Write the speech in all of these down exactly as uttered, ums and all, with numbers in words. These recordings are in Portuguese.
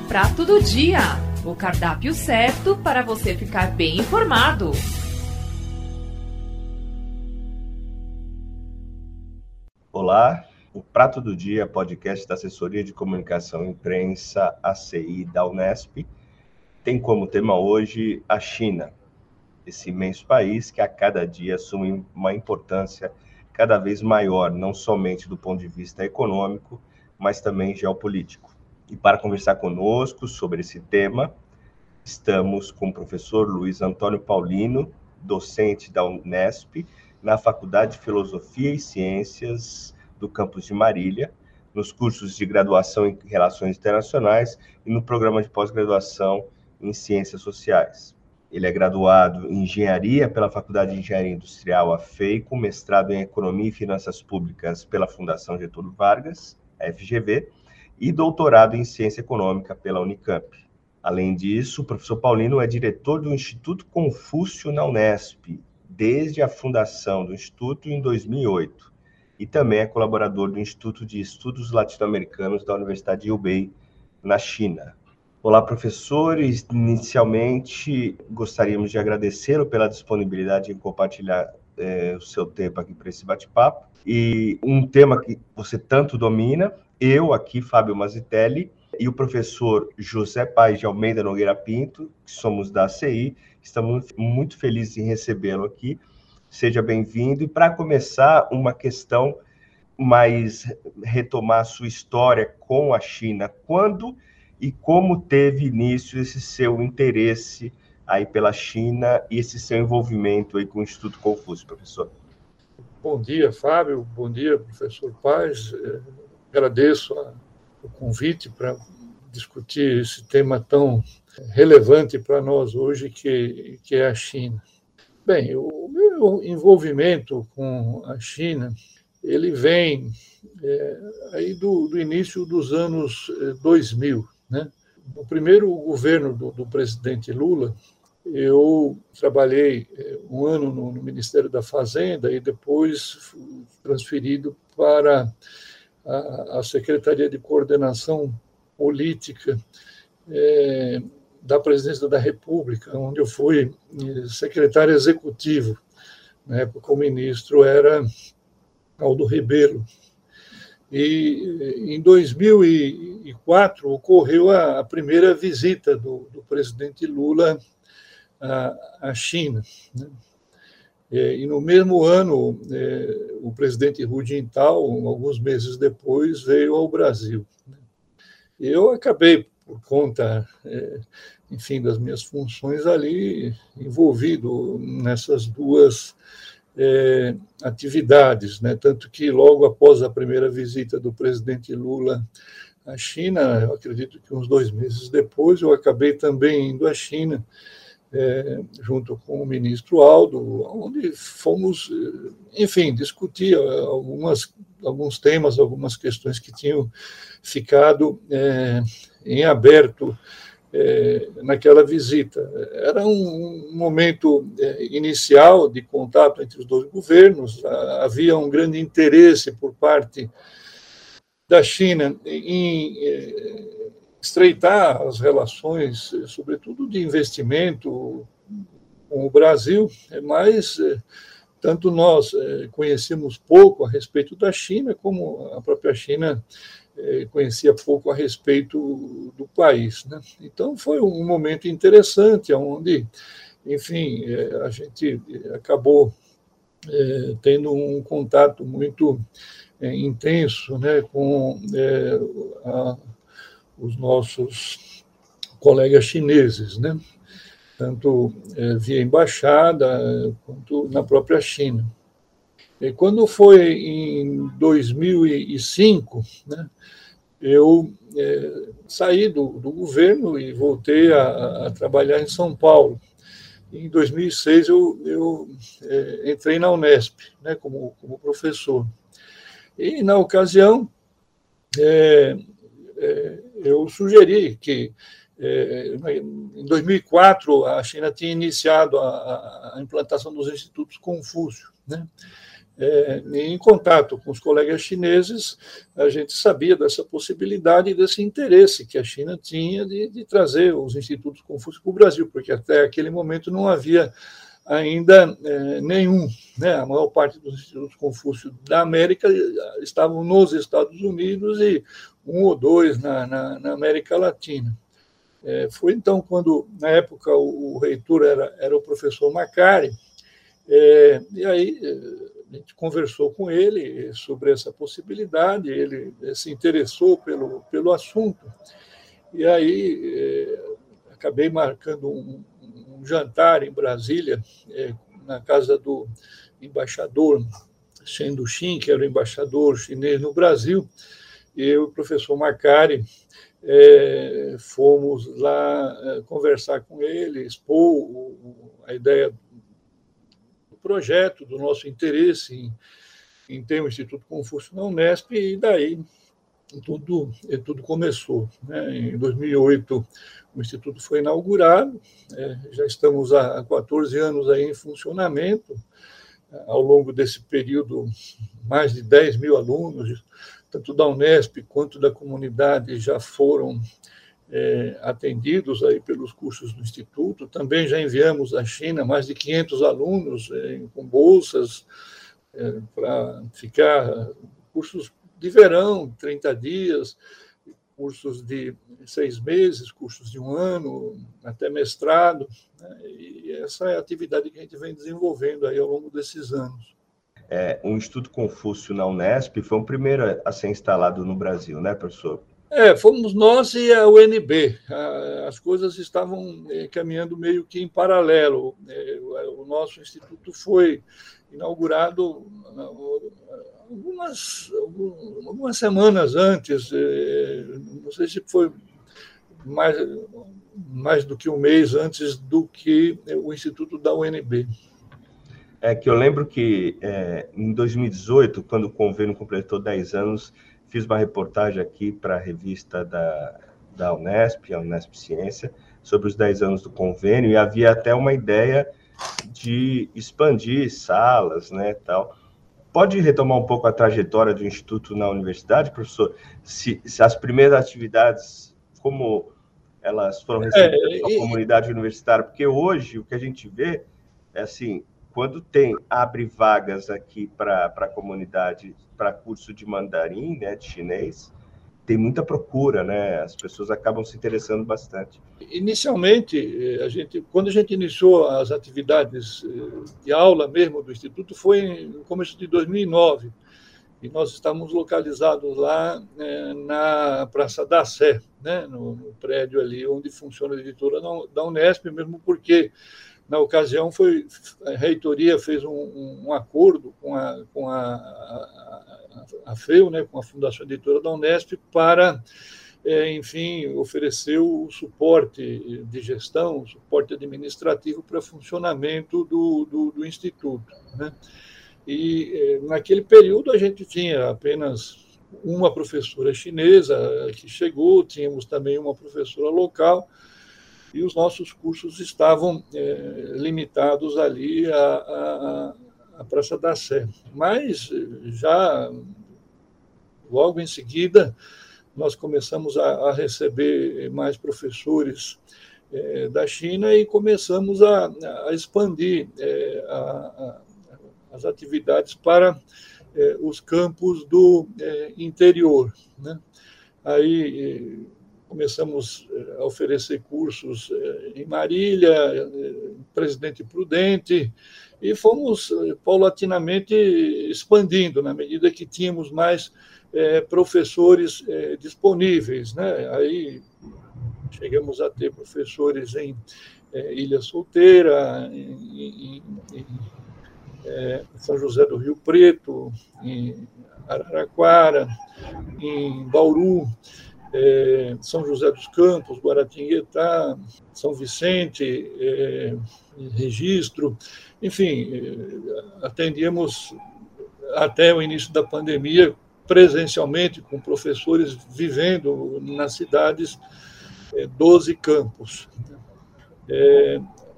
Prato do Dia, o cardápio certo para você ficar bem informado. Olá, o Prato do Dia, podcast da Assessoria de Comunicação e Imprensa, A C I, da Unesp, tem como tema hoje a China, esse imenso país que a cada dia assume uma importância cada vez maior, não somente do ponto de vista econômico, mas também geopolítico. E para conversar conosco sobre esse tema, estamos com o professor Luiz Antônio Paulino, docente da Unesp, na Faculdade de Filosofia e Ciências do campus de Marília, nos cursos de graduação em Relações Internacionais e no programa de pós-graduação em Ciências Sociais. Ele é graduado em Engenharia pela Faculdade de Engenharia Industrial, a F E I, com mestrado em Economia e Finanças Públicas pela Fundação Getúlio Vargas, a F G V, e doutorado em Ciência Econômica pela Unicamp. Além disso, o professor Paulino é diretor do Instituto Confúcio na Unesp, desde a fundação do Instituto em dois mil e oito, e também é colaborador do Instituto de Estudos Latino-Americanos da Universidade de Hubei, na China. Olá, professores. Inicialmente, gostaríamos de agradecê-lo pela disponibilidade em compartilhar eh, o seu tempo aqui para esse bate-papo. E um tema que você tanto domina, eu aqui, Fábio Mazitelli, e o professor José Paes de Almeida Nogueira Pinto, que somos da A C I, estamos muito felizes em recebê-lo aqui. Seja bem-vindo. E para começar, uma questão mais retomar a sua história com a China. Quando e como teve início esse seu interesse aí pela China e esse seu envolvimento aí com o Instituto Confúcio, professor? Bom dia, Fábio. Bom dia, professor Paes. Agradeço a, o convite para discutir esse tema tão relevante para nós hoje, que, que é a China. Bem, o meu envolvimento com a China, ele vem é, aí do, do início dos anos dois mil, né? No primeiro governo do, do presidente Lula, eu trabalhei um ano no, no Ministério da Fazenda e depois fui transferido para a, a Secretaria de Coordenação Política é, da Presidência da República, onde eu fui secretário executivo. Na época, o ministro era Aldo Rebelo. E em dois mil e quatro ocorreu a, a primeira visita do, do presidente Lula à, à China, né? E no mesmo ano, é, o presidente Hu Jintao, alguns meses depois, veio ao Brasil. Eu acabei, por conta, é, enfim, das minhas funções ali, envolvido nessas duas é, atividades, né? Tanto que logo após a primeira visita do presidente Lula à China, eu acredito que uns dois meses depois, eu acabei também indo à China, É, junto com o ministro Aldo, onde fomos, enfim, discutir algumas, alguns temas, algumas questões que tinham ficado é, em aberto é, naquela visita. Era um, um momento é, inicial de contato entre os dois governos, havia um grande interesse por parte da China em é, estreitar as relações, sobretudo de investimento com o Brasil, mas tanto nós conhecemos pouco a respeito da China, como a própria China conhecia pouco a respeito do país, né? Então, foi um momento interessante, onde, enfim, a gente acabou tendo um contato muito intenso, né, com a os nossos colegas chineses, né? Tanto é, via embaixada quanto na própria China. E quando foi em dois mil e cinco, né, eu é, saí do, do governo e voltei a, a trabalhar em São Paulo. Em dois mil e seis, eu, eu é, entrei na Unesp, né, como, como professor. E, na ocasião, é, é, eu sugeri que, em dois mil e quatro, a China tinha iniciado a, a implantação dos institutos Confúcio, né? É, em contato com os colegas chineses, a gente sabia dessa possibilidade e desse interesse que a China tinha de, de trazer os institutos Confúcio para o Brasil, porque até aquele momento não havia ainda é, nenhum. Né? A maior parte dos institutos Confúcio da América estavam nos Estados Unidos e um ou dois na, na, na América Latina. É, foi então quando, na época, o, o reitor era, era o professor Macari, é, e aí a gente conversou com ele sobre essa possibilidade, ele se interessou pelo, pelo assunto, e aí é, acabei marcando um, um jantar em Brasília, é, na casa do embaixador Chen Duxin, que era o embaixador chinês no Brasil, e eu e o professor Macari é, fomos lá é, conversar com ele, expor o, a ideia projeto, do nosso interesse em, em ter um Instituto Confúcio na Unesp, e daí tudo, tudo começou. Né? Em dois mil e oito, o Instituto foi inaugurado, é, já estamos há quatorze anos aí em funcionamento. Ao longo desse período, mais de dez mil alunos, tanto da Unesp quanto da comunidade, já foram É, atendidos aí pelos cursos do Instituto. Também já enviamos à China mais de quinhentos alunos é, com bolsas é, para ficar, cursos de verão, trinta dias, cursos de seis meses, cursos de um ano, até mestrado. Né? E essa é a atividade que a gente vem desenvolvendo aí ao longo desses anos. É, o Instituto Confúcio na Unesp foi o primeiro a ser instalado no Brasil, né, professor? É, fomos nós e a U N B. As coisas estavam caminhando meio que em paralelo. O nosso instituto foi inaugurado algumas, algumas semanas antes, não sei se foi mais, mais do que um mês antes do que o instituto da U N B. É que eu lembro que é, em dois mil e dezoito, quando o convênio completou dez anos, fiz uma reportagem aqui para a revista da, da Unesp, a Unesp Ciência, sobre os dez anos do convênio, e havia até uma ideia de expandir salas, né, tal. Pode retomar um pouco a trajetória do Instituto na universidade, professor? Se, se as primeiras atividades, como elas foram recebidas é, pela e... comunidade universitária? Porque hoje o que a gente vê é assim, quando tem, abre vagas aqui para a comunidade, para curso de mandarim, né, de chinês, tem muita procura, né? As pessoas acabam se interessando bastante. Inicialmente, a gente, quando a gente iniciou as atividades de aula mesmo do Instituto, foi no começo de dois mil e nove, e nós estávamos localizados lá né, na Praça da Sé, né, no, no prédio ali onde funciona a editora da Unesp, mesmo porque na ocasião, foi, a reitoria fez um, um acordo com a, com a, a, a FEU, né, com a Fundação Editora da Unesp, para, é, enfim, oferecer o suporte de gestão, o suporte administrativo para funcionamento do, do, do Instituto. Né? E, é, naquele período, a gente tinha apenas uma professora chinesa que chegou, tínhamos também uma professora local, e os nossos cursos estavam é, limitados ali à, à, à Praça da Sé. Mas, já logo em seguida, nós começamos a, a receber mais professores é, da China e começamos a, a expandir é, a, a, as atividades para é, os campos do é, interior. Né? Aí... Começamos a oferecer cursos em Marília, Presidente Prudente, e fomos paulatinamente expandindo, na medida que tínhamos mais é, professores é, disponíveis. Né? Aí chegamos a ter professores em é, Ilha Solteira, em, em, em é, São José do Rio Preto, em Araraquara, em Bauru, É, São José dos Campos, Guaratinguetá, São Vicente, é, Registro, enfim, é, atendíamos até o início da pandemia presencialmente com professores vivendo nas cidades, é, doze campos. É,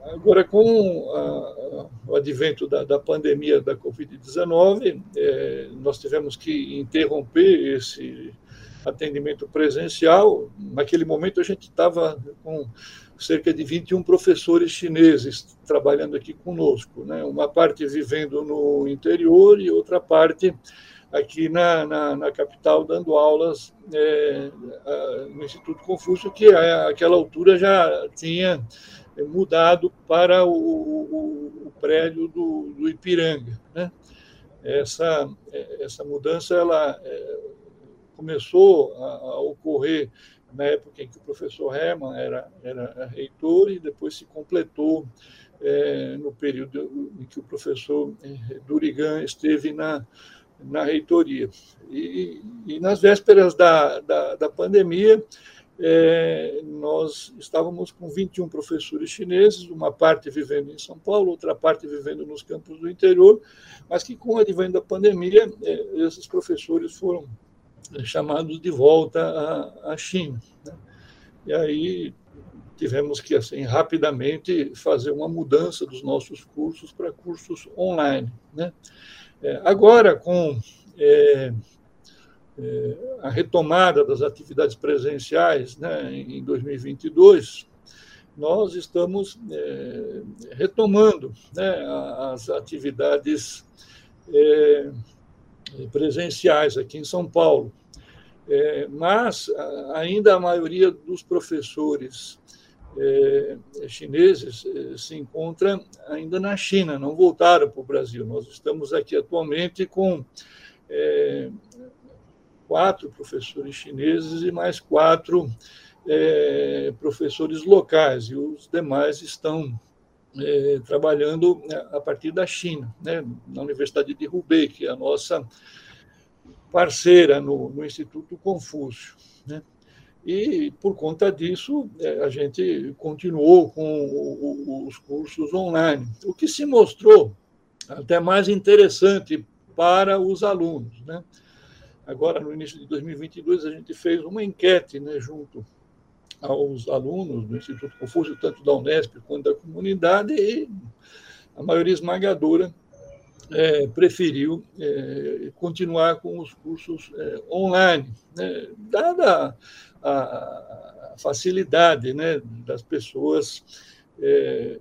Agora, com a, o advento da, da pandemia da covid dezenove, é, nós tivemos que interromper esse atendimento presencial. Naquele momento, a gente estava com cerca de vinte e um professores chineses trabalhando aqui conosco, né? Uma parte vivendo no interior e outra parte aqui na, na, na capital, dando aulas é, no Instituto Confúcio, que àquela altura já tinha mudado para o, o, o prédio do, do Ipiranga, né? Essa, essa mudança ela é, começou a, a ocorrer na época em que o professor Hermann era, era reitor e depois se completou é, no período em que o professor Durigan esteve na, na reitoria. E, e nas vésperas da, da, da pandemia, é, nós estávamos com vinte e um professores chineses, uma parte vivendo em São Paulo, outra parte vivendo nos campos do interior, mas que com o advento da pandemia, é, esses professores foram chamados de volta à, à China, né? E aí tivemos que, assim, rapidamente fazer uma mudança dos nossos cursos para cursos online, né? É, agora, com é, é, a retomada das atividades presenciais, né, em dois mil e vinte e dois, nós estamos é, retomando, né, as atividades é, presenciais aqui em São Paulo. É, mas ainda a maioria dos professores é, chineses é, se encontra ainda na China, não voltaram para o Brasil. Nós estamos aqui atualmente com é, quatro professores chineses e mais quatro é, professores locais, e os demais estão é, trabalhando a partir da China, né, na Universidade de Hubei, que é a nossa parceira no, no Instituto Confúcio, né? E, por conta disso, a gente continuou com o, o, os cursos online, o que se mostrou até mais interessante para os alunos, né? Agora, no início de dois mil e vinte e dois, a gente fez uma enquete, né, junto aos alunos do Instituto Confúcio, tanto da Unesp quanto da comunidade, e a maioria esmagadora É, preferiu é, continuar com os cursos é, online, né, dada a, a facilidade, né, das pessoas é,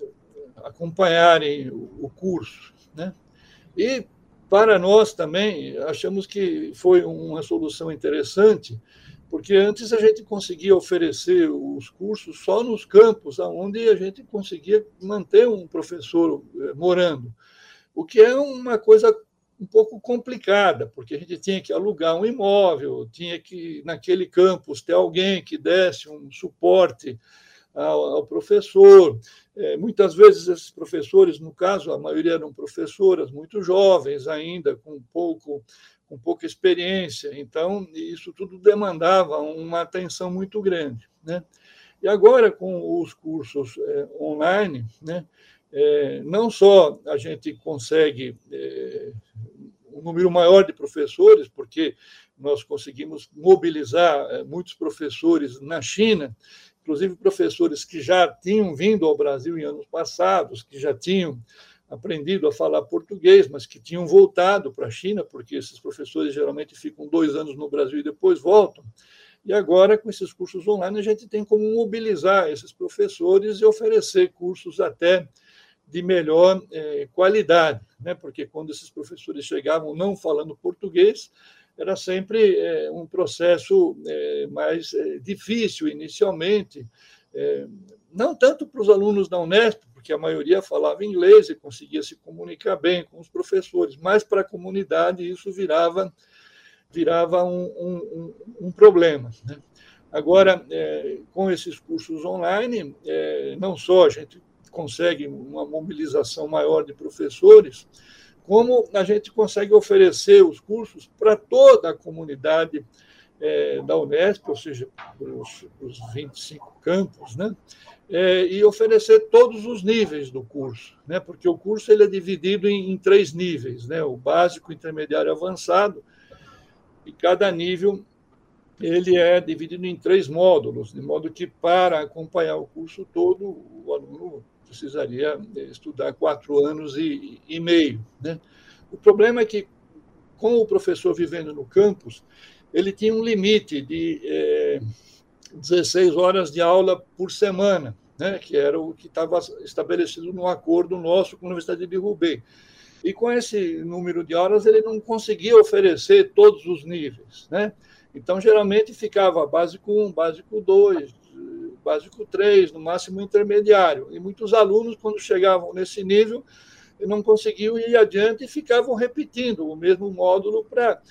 acompanharem o, o curso, né? E, para nós também, achamos que foi uma solução interessante, porque antes a gente conseguia oferecer os cursos só nos campos, onde a gente conseguia manter um professor morando, o que é uma coisa um pouco complicada, porque a gente tinha que alugar um imóvel, tinha que, naquele campus, ter alguém que desse um suporte ao, ao professor. É, muitas vezes, esses professores, no caso, a maioria eram professoras muito jovens ainda, com, pouco, com pouca experiência, então isso tudo demandava uma atenção muito grande, né? E agora, com os cursos é, online, né, É, não só a gente consegue é, um número maior de professores, porque nós conseguimos mobilizar é, muitos professores na China, inclusive professores que já tinham vindo ao Brasil em anos passados, que já tinham aprendido a falar português, mas que tinham voltado para a China, porque esses professores geralmente ficam dois anos no Brasil e depois voltam. E agora, com esses cursos online, a gente tem como mobilizar esses professores e oferecer cursos até de melhor eh, qualidade, né? Porque quando esses professores chegavam não falando português, era sempre eh, um processo eh, mais eh, difícil inicialmente, eh, não tanto para os alunos da Unesp, porque a maioria falava inglês e conseguia se comunicar bem com os professores, mas para a comunidade isso virava, virava um, um, um problema, né? Agora, eh, com esses cursos online, eh, não só a gente consegue uma mobilização maior de professores, como a gente consegue oferecer os cursos para toda a comunidade é, da Unesp, ou seja, para os, para os vinte e cinco campos, né? É, e oferecer todos os níveis do curso, né? Porque o curso ele é dividido em, em três níveis, né? O básico, intermediário e avançado, e cada nível ele é dividido em três módulos, de modo que, para acompanhar o curso todo, o aluno precisaria estudar quatro anos e, e meio, né? O problema é que, com o professor vivendo no campus, ele tinha um limite de é, dezesseis horas de aula por semana, né? Que era o que estava estabelecido no acordo nosso com a Universidade de Roubaix. E com esse número de horas, ele não conseguia oferecer todos os níveis, né? Então, geralmente, ficava básico um, básico dois, básico três, no máximo intermediário. E muitos alunos, quando chegavam nesse nível, não conseguiam ir adiante e ficavam repetindo o mesmo módulo para,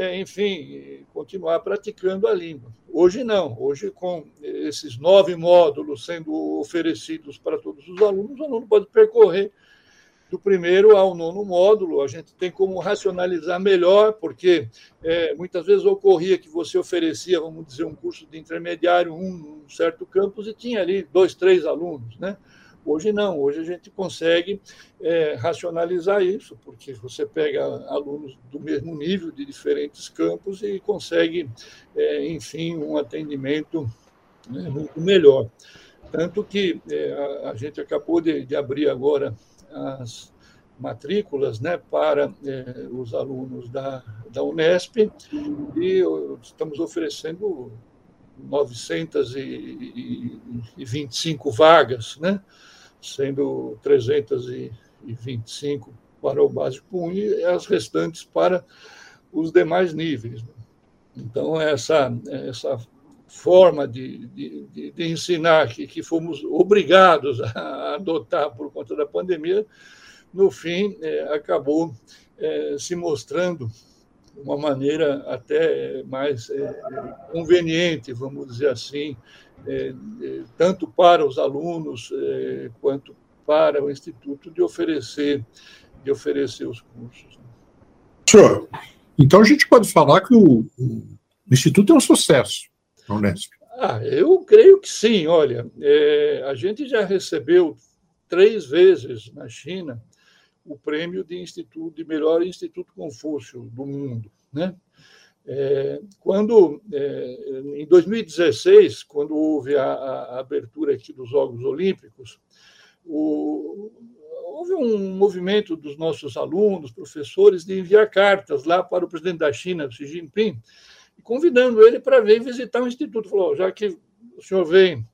enfim, continuar praticando a língua. Hoje não. Hoje, com esses nove módulos sendo oferecidos para todos os alunos, o aluno pode percorrer do primeiro ao nono módulo. A gente tem como racionalizar melhor, porque é, muitas vezes ocorria que você oferecia, vamos dizer, um curso de intermediário, um, um certo campus, e tinha ali dois, três alunos, né? Hoje não, hoje a gente consegue é, racionalizar isso, porque você pega alunos do mesmo nível, de diferentes campos, e consegue, é, enfim, um atendimento, né, muito melhor. Tanto que é, a, a gente acabou de, de abrir agora as matrículas, né, para eh, os alunos da, da Unesp, e estamos oferecendo novecentas e vinte e cinco vagas, né, sendo trezentas e vinte e cinco para o básico um e as restantes para os demais níveis. Então, essa, essa forma de, de, de ensinar que, que fomos obrigados a adotar por conta da pandemia, no fim, é, acabou é, se mostrando uma maneira até mais é, conveniente, vamos dizer assim, é, é, tanto para os alunos é, quanto para o Instituto de oferecer, de oferecer os cursos. Senhor, então a gente pode falar que o, o Instituto é um sucesso na Unesp. Ah, eu creio que sim. Olha, é, a gente já recebeu três vezes na China o prêmio de, instituto, de melhor Instituto Confúcio do mundo, né? É, quando, é, em dois mil e dezesseis, quando houve a, a abertura aqui dos Jogos Olímpicos, o, houve um movimento dos nossos alunos, professores, de enviar cartas lá para o presidente da China, Xi Jinping, convidando ele para vir visitar o Instituto. Falou, já que o senhor vem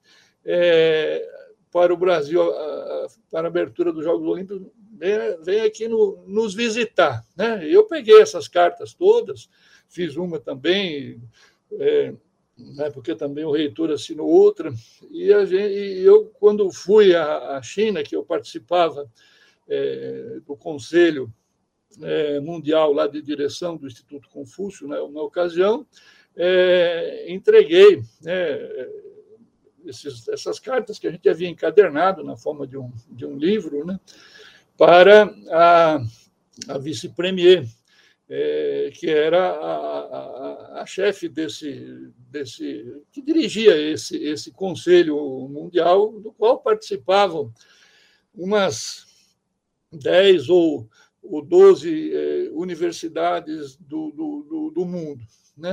é, para o Brasil, a, a, para a abertura dos Jogos Olímpicos, vem, vem aqui no, nos visitar, né? Eu peguei essas cartas todas, fiz uma também, é, né, porque também o reitor assinou outra, e, a gente, e eu, quando fui à, à China, que eu participava é, do Conselho Mundial lá de direção do Instituto Confúcio, né, na ocasião, é, entreguei, né, esses, essas cartas que a gente havia encadernado na forma de um, de um livro, né, para a, a vice-premier, é, que era a, a, a chefe desse, desse, que dirigia esse, esse Conselho Mundial, do qual participavam umas dez ou ou doze eh, universidades do, do, do mundo, né?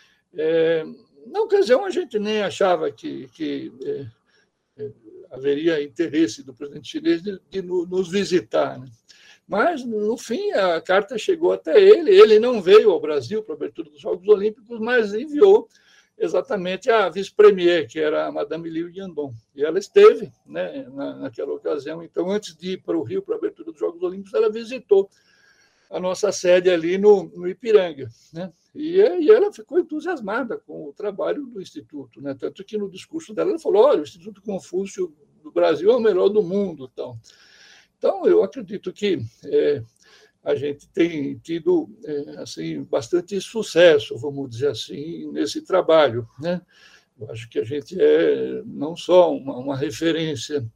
É, na ocasião, a gente nem achava que, que eh, eh, haveria interesse do presidente chinês de, de nos visitar, né? Mas, no fim, a carta chegou até ele. Ele não veio ao Brasil para a abertura dos Jogos Olímpicos, mas enviou exatamente a vice-premier, que era a Madame Liu Yandong. E ela esteve, né, na, naquela ocasião. Então, antes de ir para o Rio para a abertura dos Jogos Olímpicos, ela visitou a nossa sede ali no, no Ipiranga, né? E, e ela ficou entusiasmada com o trabalho do Instituto, né? Tanto que no discurso dela ela falou, olha, o Instituto Confúcio do Brasil é o melhor do mundo. Então, então eu acredito que é, a gente tem tido é, assim, bastante sucesso, vamos dizer assim, nesse trabalho, né? Eu acho que a gente é não só uma, uma referência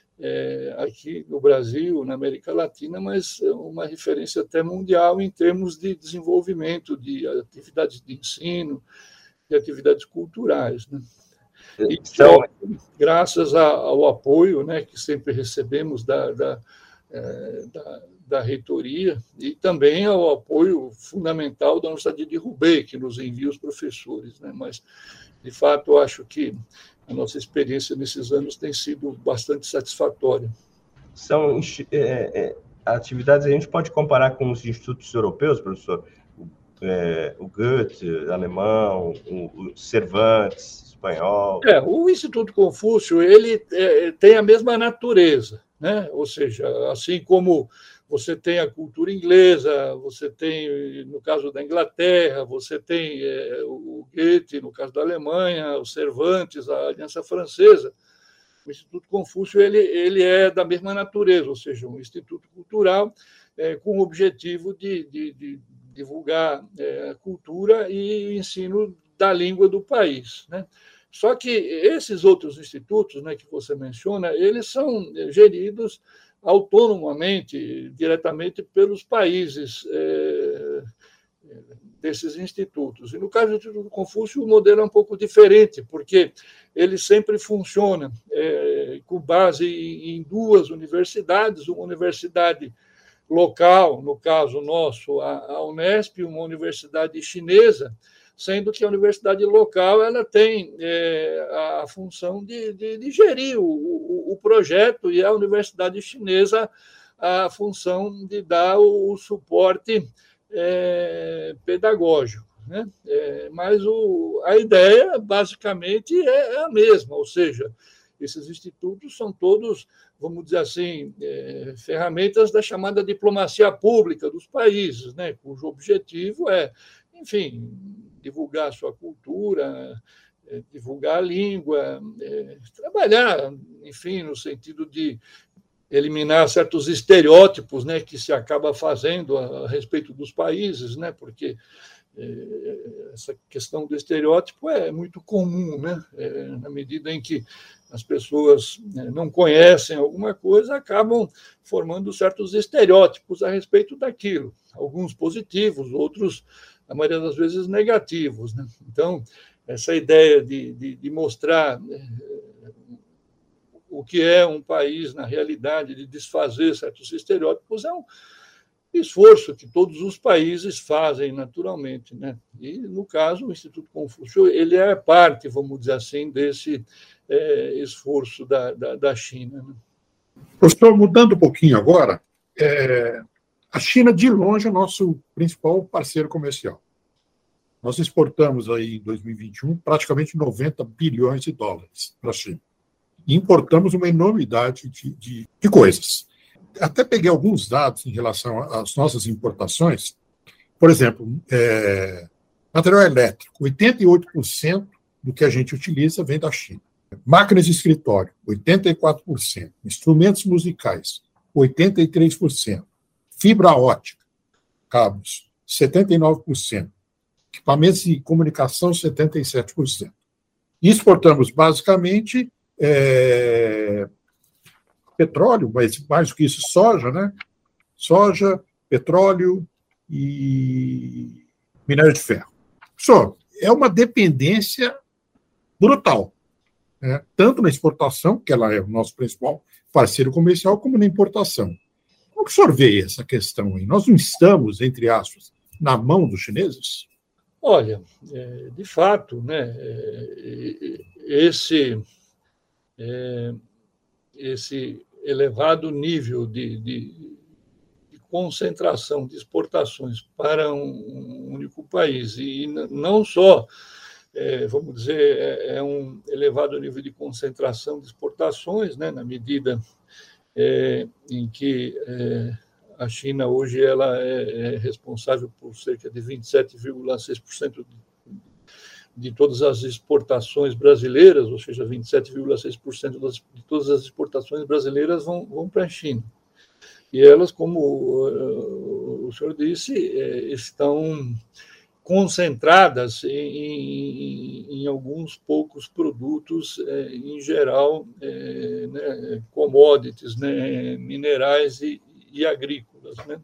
é, aqui no Brasil, na América Latina, mas uma referência até mundial em termos de desenvolvimento de atividades de ensino, de atividades culturais, né? E, então, graças ao apoio, né, que sempre recebemos da, da é, da, da reitoria, e também ao apoio fundamental da Universidade de Roubaix, que nos envia os professores, né? Mas, de fato, eu acho que a nossa experiência nesses anos tem sido bastante satisfatória. São é, é, atividades, a gente pode comparar com os institutos europeus, professor? É, o Goethe, alemão, o, o Cervantes, espanhol. É, o Instituto Confúcio ele é, tem a mesma natureza, né? Ou seja, assim como você tem a cultura inglesa, você tem, no caso da Inglaterra, você tem é, o Goethe, no caso da Alemanha, o Cervantes, a Aliança Francesa. O Instituto Confúcio ele, ele é da mesma natureza, ou seja, um instituto cultural é, com o objetivo de, de, de divulgar é, a cultura e o ensino da língua do país, né? Só que esses outros institutos, né, que você menciona, eles são geridos autonomamente, diretamente pelos países é, desses institutos. E no caso do Instituto Confúcio, o modelo é um pouco diferente, porque ele sempre funciona é, com base em duas universidades, uma universidade local, no caso nosso, a Unesp, uma universidade chinesa, sendo que a universidade local ela tem é, a função de, de, de gerir o, o, o projeto e a universidade chinesa a função de dar o, o suporte é, pedagógico, né? É, mas o, a ideia, basicamente, é a mesma, ou seja, esses institutos são todos, vamos dizer assim, é, ferramentas da chamada diplomacia pública dos países, né? Cujo objetivo é, enfim, divulgar a sua cultura, é, divulgar a língua, é, trabalhar, enfim, no sentido de eliminar certos estereótipos, né, que se acaba fazendo a, a respeito dos países, né? Porque é, essa questão do estereótipo é muito comum, né? É, na medida em que as pessoas não conhecem alguma coisa, acabam formando certos estereótipos a respeito daquilo, alguns positivos, outros, a maioria das vezes, negativos, né? Então, essa ideia de, de, de mostrar o que é um país na realidade, de desfazer certos estereótipos, é um esforço que todos os países fazem naturalmente, né? E, no caso, o Instituto Confúcio ele é parte, vamos dizer assim, desse é, esforço da, da, da China, né? Professor, mudando um pouquinho agora, é, a China, de longe, é nosso principal parceiro comercial. Nós exportamos aí, em dois mil e vinte e um, praticamente noventa bilhões de dólares para a China. E importamos uma enormidade de, de, de coisas. Até peguei alguns dados em relação às nossas importações. Por exemplo, é, material elétrico, oitenta e oito por cento do que a gente utiliza vem da China. Máquinas de escritório, oitenta e quatro por cento. Instrumentos musicais, oitenta e três por cento. Fibra ótica, cabos, setenta e nove por cento. Equipamentos de comunicação, setenta e sete por cento. E exportamos, basicamente, é, petróleo, mas mais do que isso, soja, né? Soja, petróleo e minério de ferro. Só, é uma dependência brutal, né? Tanto na exportação, que ela é o nosso principal parceiro comercial, como na importação. Como que o senhor vê essa questão aí? Nós não estamos, entre aspas, na mão dos chineses? Olha, de fato, né, esse, esse elevado nível de, de, de concentração de exportações para um único país, e não só, vamos dizer, é um elevado nível de concentração de exportações, né, na medida em que a China hoje ela é responsável por cerca de vinte e sete vírgula seis por cento de, de todas as exportações brasileiras, ou seja, vinte e sete vírgula seis por cento de todas as exportações brasileiras vão, vão para a China. E elas, como o senhor disse, estão concentradas em, em, em alguns poucos produtos, em geral, né, commodities, né, minerais e e agrícolas, né?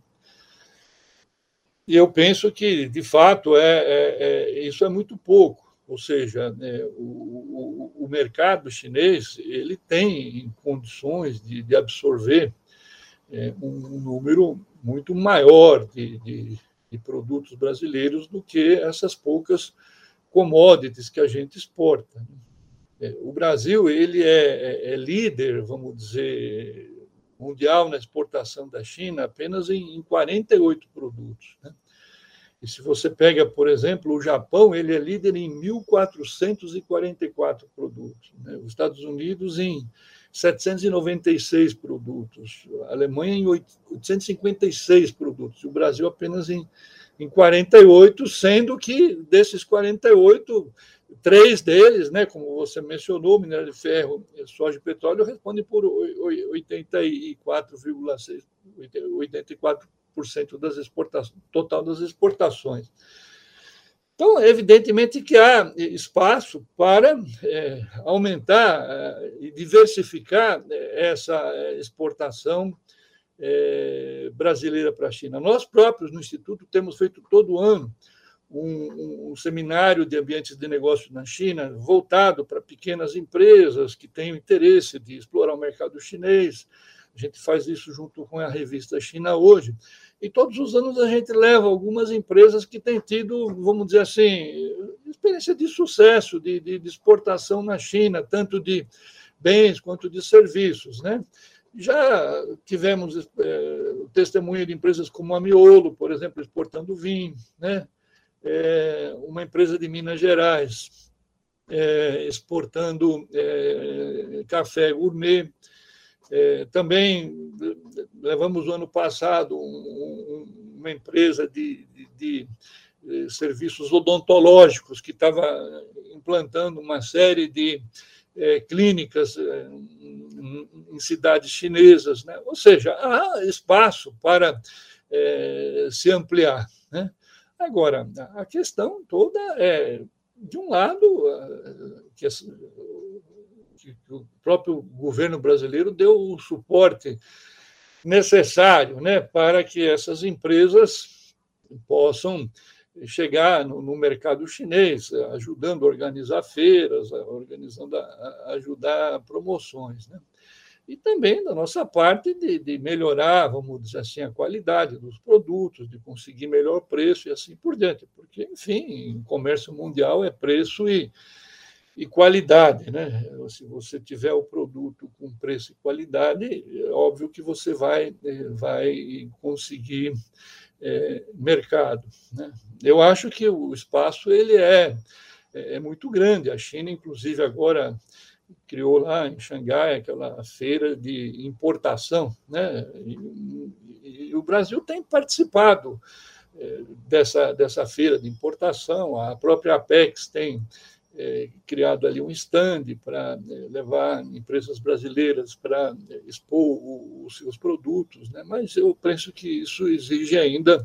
E eu penso que, de fato, é, é, é, isso é muito pouco. Ou seja, né, o, o, o mercado chinês ele tem condições de, de absorver é, um número muito maior de, de, de produtos brasileiros do que essas poucas commodities que a gente exporta. O Brasil ele é, é líder, vamos dizer, mundial na exportação da China apenas em, em quarenta e oito produtos, né? E se você pega, por exemplo, o Japão, ele é líder em mil quatrocentos e quarenta e quatro produtos, né? Os Estados Unidos em setecentos e noventa e seis produtos, a Alemanha em oitocentos e cinquenta e seis produtos, e o Brasil apenas em, em quarenta e oito, sendo que desses quarenta e oito, três deles, né, como você mencionou, minério de ferro, soja e petróleo, respondem por oitenta e quatro vírgula seis por cento, oitenta e quatro por cento das exportações, total das exportações. Então, evidentemente que há espaço para é, aumentar é, e diversificar essa exportação é, brasileira para a China. Nós próprios, no Instituto, temos feito todo ano um, um seminário de ambientes de negócio na China voltado para pequenas empresas que têm o interesse de explorar o mercado chinês. A gente faz isso junto com a revista China Hoje. E todos os anos a gente leva algumas empresas que têm tido, vamos dizer assim, experiência de sucesso, de, de, de exportação na China, tanto de bens quanto de serviços, né? Já tivemos é, o testemunho de empresas como a Miolo, por exemplo, exportando vinho, né? É, uma empresa de Minas Gerais é, exportando é, café gourmet. É, também levamos o ano passado um, um, uma empresa de, de, de serviços odontológicos que estava implantando uma série de é, clínicas é, em, em cidades chinesas, né? Ou seja, há espaço para é, se ampliar, né? Agora, a questão toda é, de um lado, que que o próprio governo brasileiro deu o suporte necessário, né, para que essas empresas possam chegar no, no mercado chinês, ajudando a organizar feiras, organizando a, a ajudar promoções, né? E também da nossa parte de, de melhorar, vamos dizer assim, a qualidade dos produtos, de conseguir melhor preço e assim por diante, porque, enfim, o comércio mundial é preço e E qualidade, né? Se você tiver o produto com preço e qualidade, é óbvio que você vai, vai conseguir é, mercado, né? Eu acho que o espaço ele é, é muito grande. A China, inclusive, agora criou lá em Xangai aquela feira de importação, né? E, e o Brasil tem participado é, dessa, dessa feira de importação. A própria Apex tem É, criado ali um stand para é, levar empresas brasileiras para é, expor o, os seus produtos, né? Mas eu penso que isso exige ainda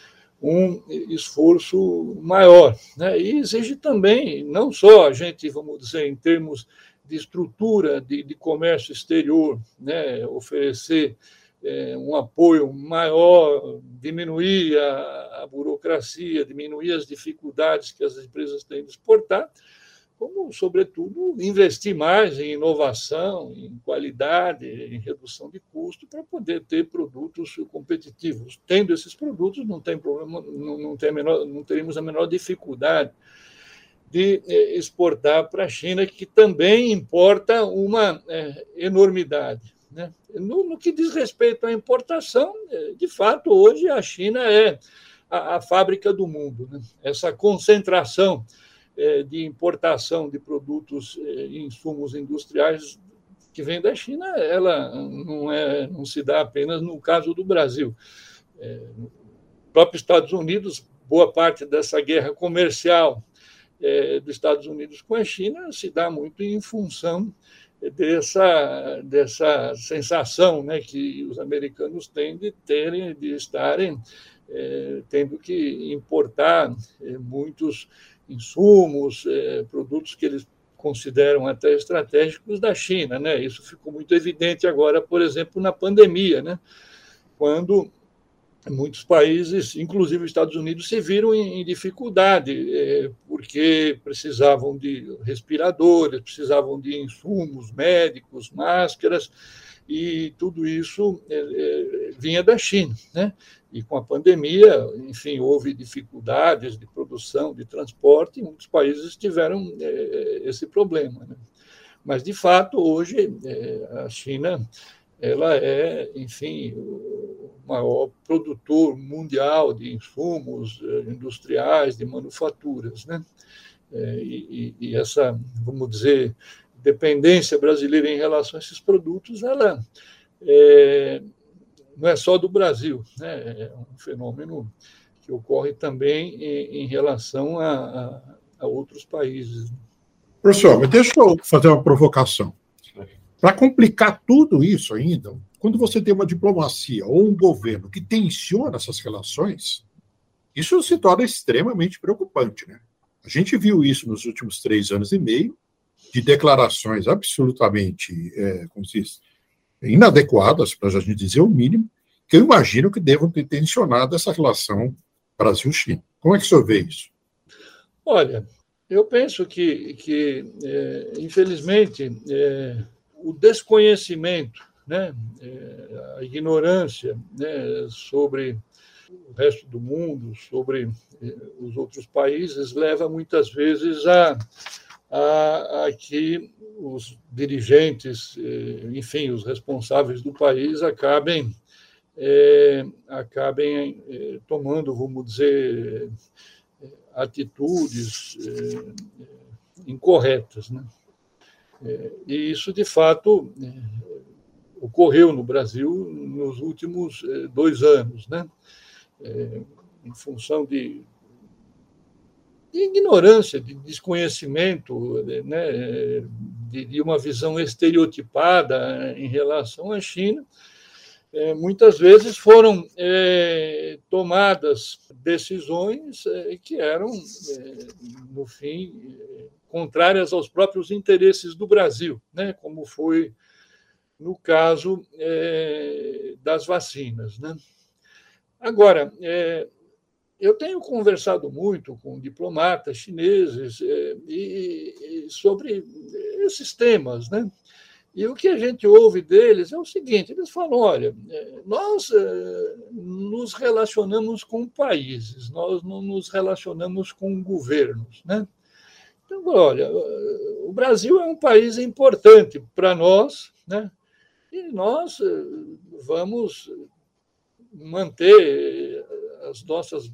um esforço maior, né? E exige também, não só a gente, vamos dizer, em termos de estrutura de, de comércio exterior, né? Oferecer é, um apoio maior, diminuir a, a burocracia, diminuir as dificuldades que as empresas têm de exportar, como, sobretudo, investir mais em inovação, em qualidade, em redução de custo, para poder ter produtos competitivos. Tendo esses produtos, não tem problema, não, não, tem a menor, não teremos a menor dificuldade de exportar para a China, que também importa uma é, enormidade, né? No, no que diz respeito à importação, de fato, hoje a China é a, a fábrica do mundo, né? Essa concentração de importação de produtos e insumos industriais que vem da China, ela não, é, não se dá apenas no caso do Brasil. É, no próprio Estados Unidos, boa parte dessa guerra comercial é, dos Estados Unidos com a China se dá muito em função dessa, dessa sensação, né, que os americanos têm de terem, de estarem é, tendo que importar é, muitos insumos, eh, produtos que eles consideram até estratégicos da China, né? Isso ficou muito evidente agora, por exemplo, na pandemia, né? Quando muitos países, inclusive os Estados Unidos, se viram em, em dificuldade, eh, porque precisavam de respiradores, precisavam de insumos médicos, máscaras, e tudo isso é, é, vinha da China, né? E com a pandemia, enfim, houve dificuldades de produção, de transporte, e muitos países tiveram é, esse problema, né? Mas, de fato, hoje é, a China ela é, enfim, o maior produtor mundial de insumos industriais, de manufaturas, né? É, e, e essa, vamos dizer, dependência brasileira em relação a esses produtos, ela é, não é só do Brasil, né? É um fenômeno que ocorre também em, em relação a, a, a outros países. Professor, mas deixa eu fazer uma provocação. Para complicar tudo isso ainda, quando você tem uma diplomacia ou um governo que tensiona essas relações, isso se torna extremamente preocupante, né? A gente viu isso nos últimos três anos e meio, de declarações absolutamente, é, como se diz, inadequadas, para a gente dizer o mínimo, que eu imagino que devam ter tensionado essa relação Brasil-China. Como é que o senhor vê isso? Olha, eu penso que, que é, infelizmente, é, o desconhecimento, né, é, a ignorância, né, sobre o resto do mundo, sobre é, os outros países, leva muitas vezes a, a, a que os dirigentes, é, enfim, os responsáveis do país acabem, é, acabem é, tomando, vamos dizer, atitudes é, incorretas, né? É, e isso, de fato, é, ocorreu no Brasil nos últimos é, dois anos, né? É, em função de, de ignorância, de desconhecimento, né? de, de uma visão estereotipada em relação à China. É, muitas vezes foram é, tomadas decisões é, que eram, é, no fim, é, contrárias aos próprios interesses do Brasil, né? Como foi no caso é, das vacinas, né? Agora, é, eu tenho conversado muito com diplomatas chineses é, e, e sobre esses temas, né? E o que a gente ouve deles é o seguinte: eles falam, olha, nós nos relacionamos com países, nós não nos relacionamos com governos, né? Então, olha, o Brasil é um país importante para nós, né? E nós vamos manter as nossas,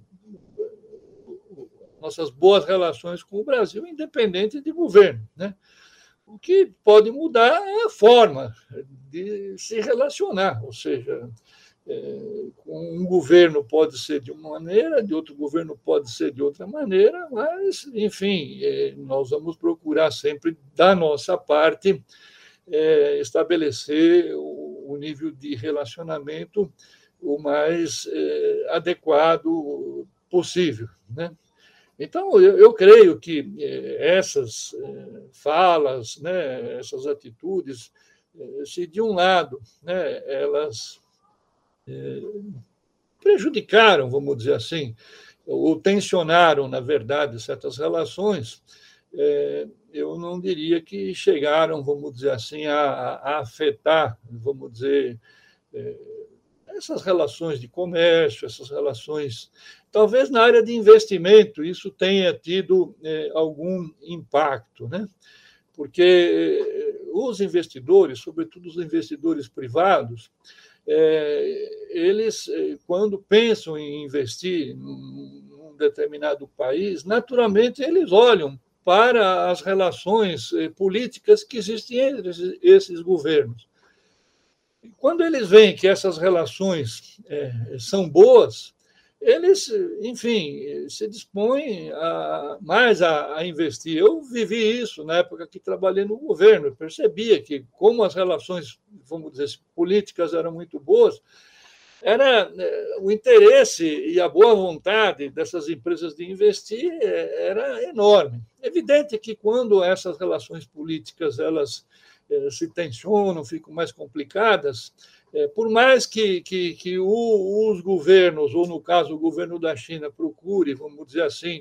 nossas boas relações com o Brasil, independente de governo, né? O que pode mudar é a forma de se relacionar, ou seja, é, um governo pode ser de uma maneira, de outro governo pode ser de outra maneira, mas, enfim, é, nós vamos procurar sempre, da nossa parte, é, estabelecer o, o nível de relacionamento o mais é, adequado possível, né? Então, eu, eu creio que eh, essas eh, falas, né, essas atitudes, eh, se de um lado, né, elas eh, prejudicaram, vamos dizer assim, ou tensionaram, na verdade, certas relações, eh, eu não diria que chegaram, vamos dizer assim, a, a afetar, vamos dizer, eh, essas relações de comércio, essas relações. Talvez na área de investimento isso tenha tido eh, algum impacto, né? Porque os investidores, sobretudo os investidores privados, eh, eles, quando pensam em investir num, num determinado país, naturalmente eles olham para as relações eh, políticas que existem entre esses, esses governos. E quando eles veem que essas relações eh, são boas, eles, enfim, se dispõem a, mais a, a investir. Eu vivi isso na época que trabalhei no governo, eu percebia que, como as relações, vamos dizer, políticas eram muito boas, era o interesse e a boa vontade dessas empresas de investir era enorme. É evidente que, quando essas relações políticas elas se tensionam, ficam mais complicadas, É, por mais que, que, que o, os governos, ou no caso o governo da China, procure, vamos dizer assim,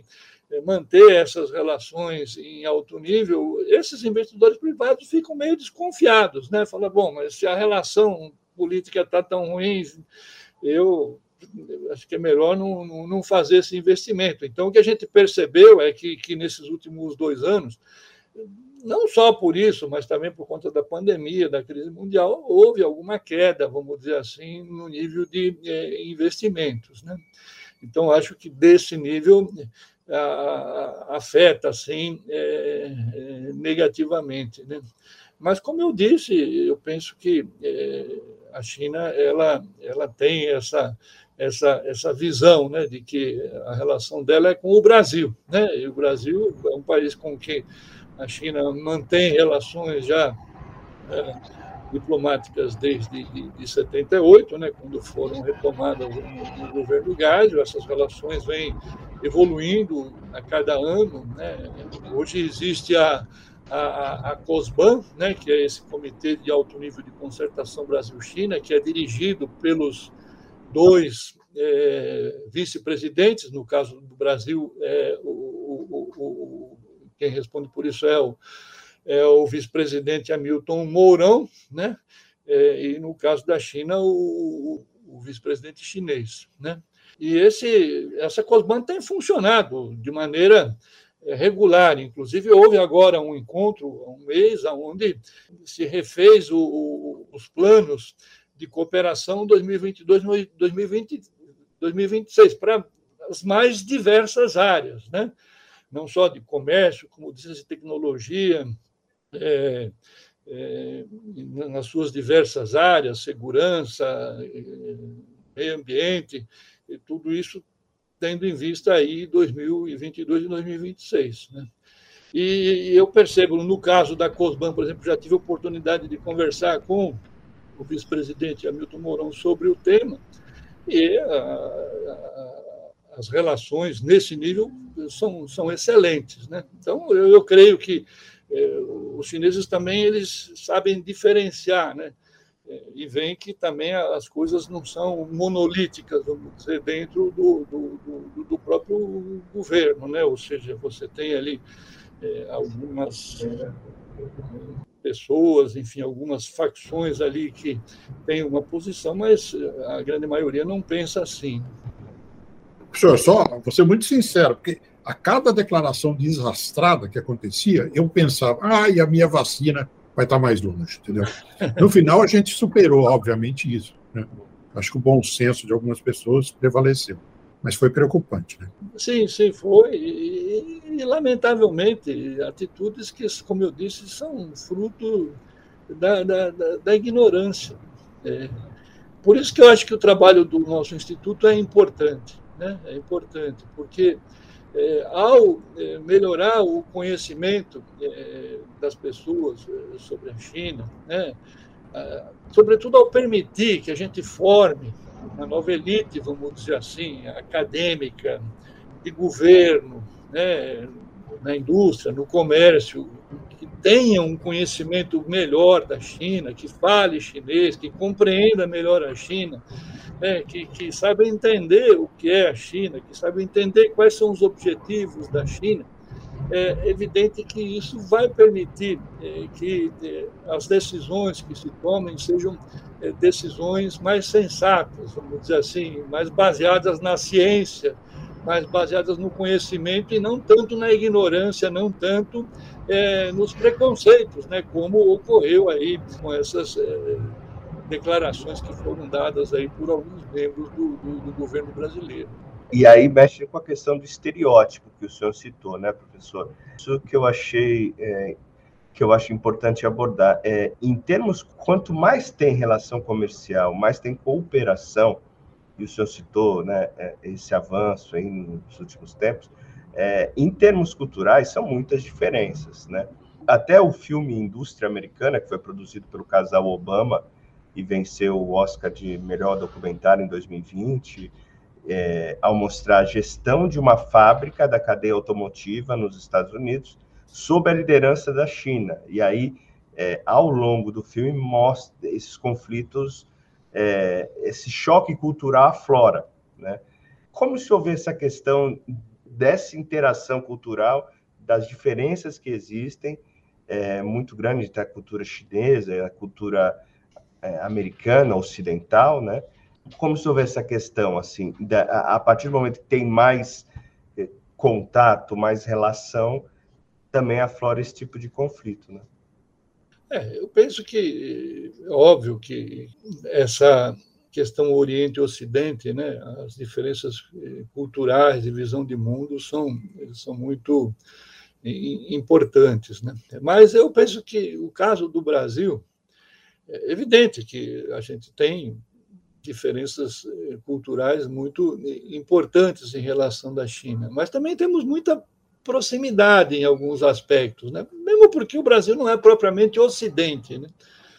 manter essas relações em alto nível, esses investidores privados ficam meio desconfiados, né? Fala, bom, mas se a relação política está tão ruim, eu acho que é melhor não, não, não fazer esse investimento. Então, o que a gente percebeu é que, que nesses últimos dois anos, não só por isso, mas também por conta da pandemia, da crise mundial, houve alguma queda, vamos dizer assim, no nível de eh, investimentos, né? Então, acho que desse nível a, a, afeta, assim, é, é, negativamente, né? Mas, como eu disse, eu penso que é, a China ela, ela tem essa, essa, essa visão, né, de que a relação dela é com o Brasil, né? E o Brasil é um país com que a China mantém relações já é, diplomáticas desde de, de setenta e oito, né, quando foram retomadas no, no governo Geisel. Essas relações vêm evoluindo a cada ano, né? Hoje existe a, a, a COSBAN, né, que é esse Comitê de Alto Nível de Concertação Brasil-China, que é dirigido pelos dois é, vice-presidentes. No caso do Brasil, é, o, o, o, quem responde por isso é o é o vice-presidente Hamilton Mourão, né? É, e, no caso da China, o, o, o vice-presidente chinês, né? E esse, essa COSBAN tem funcionado de maneira regular. Inclusive, houve agora um encontro, há um mês, onde se refez o, o, os planos de cooperação dois mil e vinte e dois a dois mil e vinte, dois mil e vinte e seis para as mais diversas áreas, né? Não só de comércio, como de tecnologia, É, é, nas suas diversas áreas, segurança, meio ambiente, e tudo isso tendo em vista aí dois mil e vinte e dois e dois mil e vinte e seis, né? E eu percebo, no caso da COSBAN, por exemplo, já tive a oportunidade de conversar com o vice-presidente Hamilton Mourão sobre o tema, e a, a, as relações nesse nível são, são excelentes, né? Então, eu, eu creio que os chineses também eles sabem diferenciar, né? E veem que também as coisas não são monolíticas, vamos dizer, dentro do, do, do, do próprio governo, né? Ou seja, você tem ali é, algumas é, pessoas, enfim, algumas facções ali que têm uma posição, mas a grande maioria não pensa assim. Professor, só vou ser muito sincero, porque a cada declaração desastrada que acontecia, eu pensava, ah, e a minha vacina vai estar mais longe, entendeu? No final, a gente superou, obviamente, isso, né? Acho que o bom senso de algumas pessoas prevaleceu, mas foi preocupante, né? Sim, sim, foi. E, e, lamentavelmente, atitudes que, como eu disse, são fruto da, da, da, da ignorância. É. Por isso que eu acho que o trabalho do nosso instituto é importante, né? É importante, porque É, ao é, melhorar o conhecimento é, das pessoas é, sobre a China, né, é, sobretudo ao permitir que a gente forme uma nova elite, vamos dizer assim, acadêmica, de governo, né, na indústria, no comércio, que tenha um conhecimento melhor da China, que fale chinês, que compreenda melhor a China, né, que, que saiba entender o que é a China, que saiba entender quais são os objetivos da China. É evidente que isso vai permitir é, que é, as decisões que se tomem sejam é, decisões mais sensatas, vamos dizer assim, mais baseadas na ciência, mais baseadas no conhecimento e não tanto na ignorância, não tanto é, nos preconceitos, né, como ocorreu aí com essas é, declarações que foram dadas aí por alguns membros do, do, do governo brasileiro. E aí mexe com a questão do estereótipo que o senhor citou, né, professor? Isso que eu achei, é, que eu acho importante abordar. É, em termos, quanto mais tem relação comercial, mais tem cooperação, e o senhor citou, né, esse avanço aí nos últimos tempos, é, em termos culturais, são muitas diferenças, né? Até o filme Indústria Americana, que foi produzido pelo casal Obama e venceu o Oscar de melhor documentário em dois mil e vinte, é, ao mostrar a gestão de uma fábrica da cadeia automotiva nos Estados Unidos sob a liderança da China. E aí, é, ao longo do filme, mostra esses conflitos, é, esse choque cultural aflora, né? Como se houve essa questão dessa interação cultural, das diferenças que existem, é, muito grande entre a cultura chinesa e a cultura é, americana, ocidental, né? Como se houve essa questão, assim, da, a, a partir do momento que tem mais é, contato, mais relação, também aflora esse tipo de conflito, né? É, eu penso que é óbvio que essa questão Oriente e Ocidente, né, as diferenças culturais e visão de mundo são, são muito importantes, né? Mas eu penso que o caso do Brasil, é evidente que a gente tem diferenças culturais muito importantes em relação da China, mas também temos muita proximidade em alguns aspectos, né? Mesmo porque o Brasil não é propriamente Ocidente, né?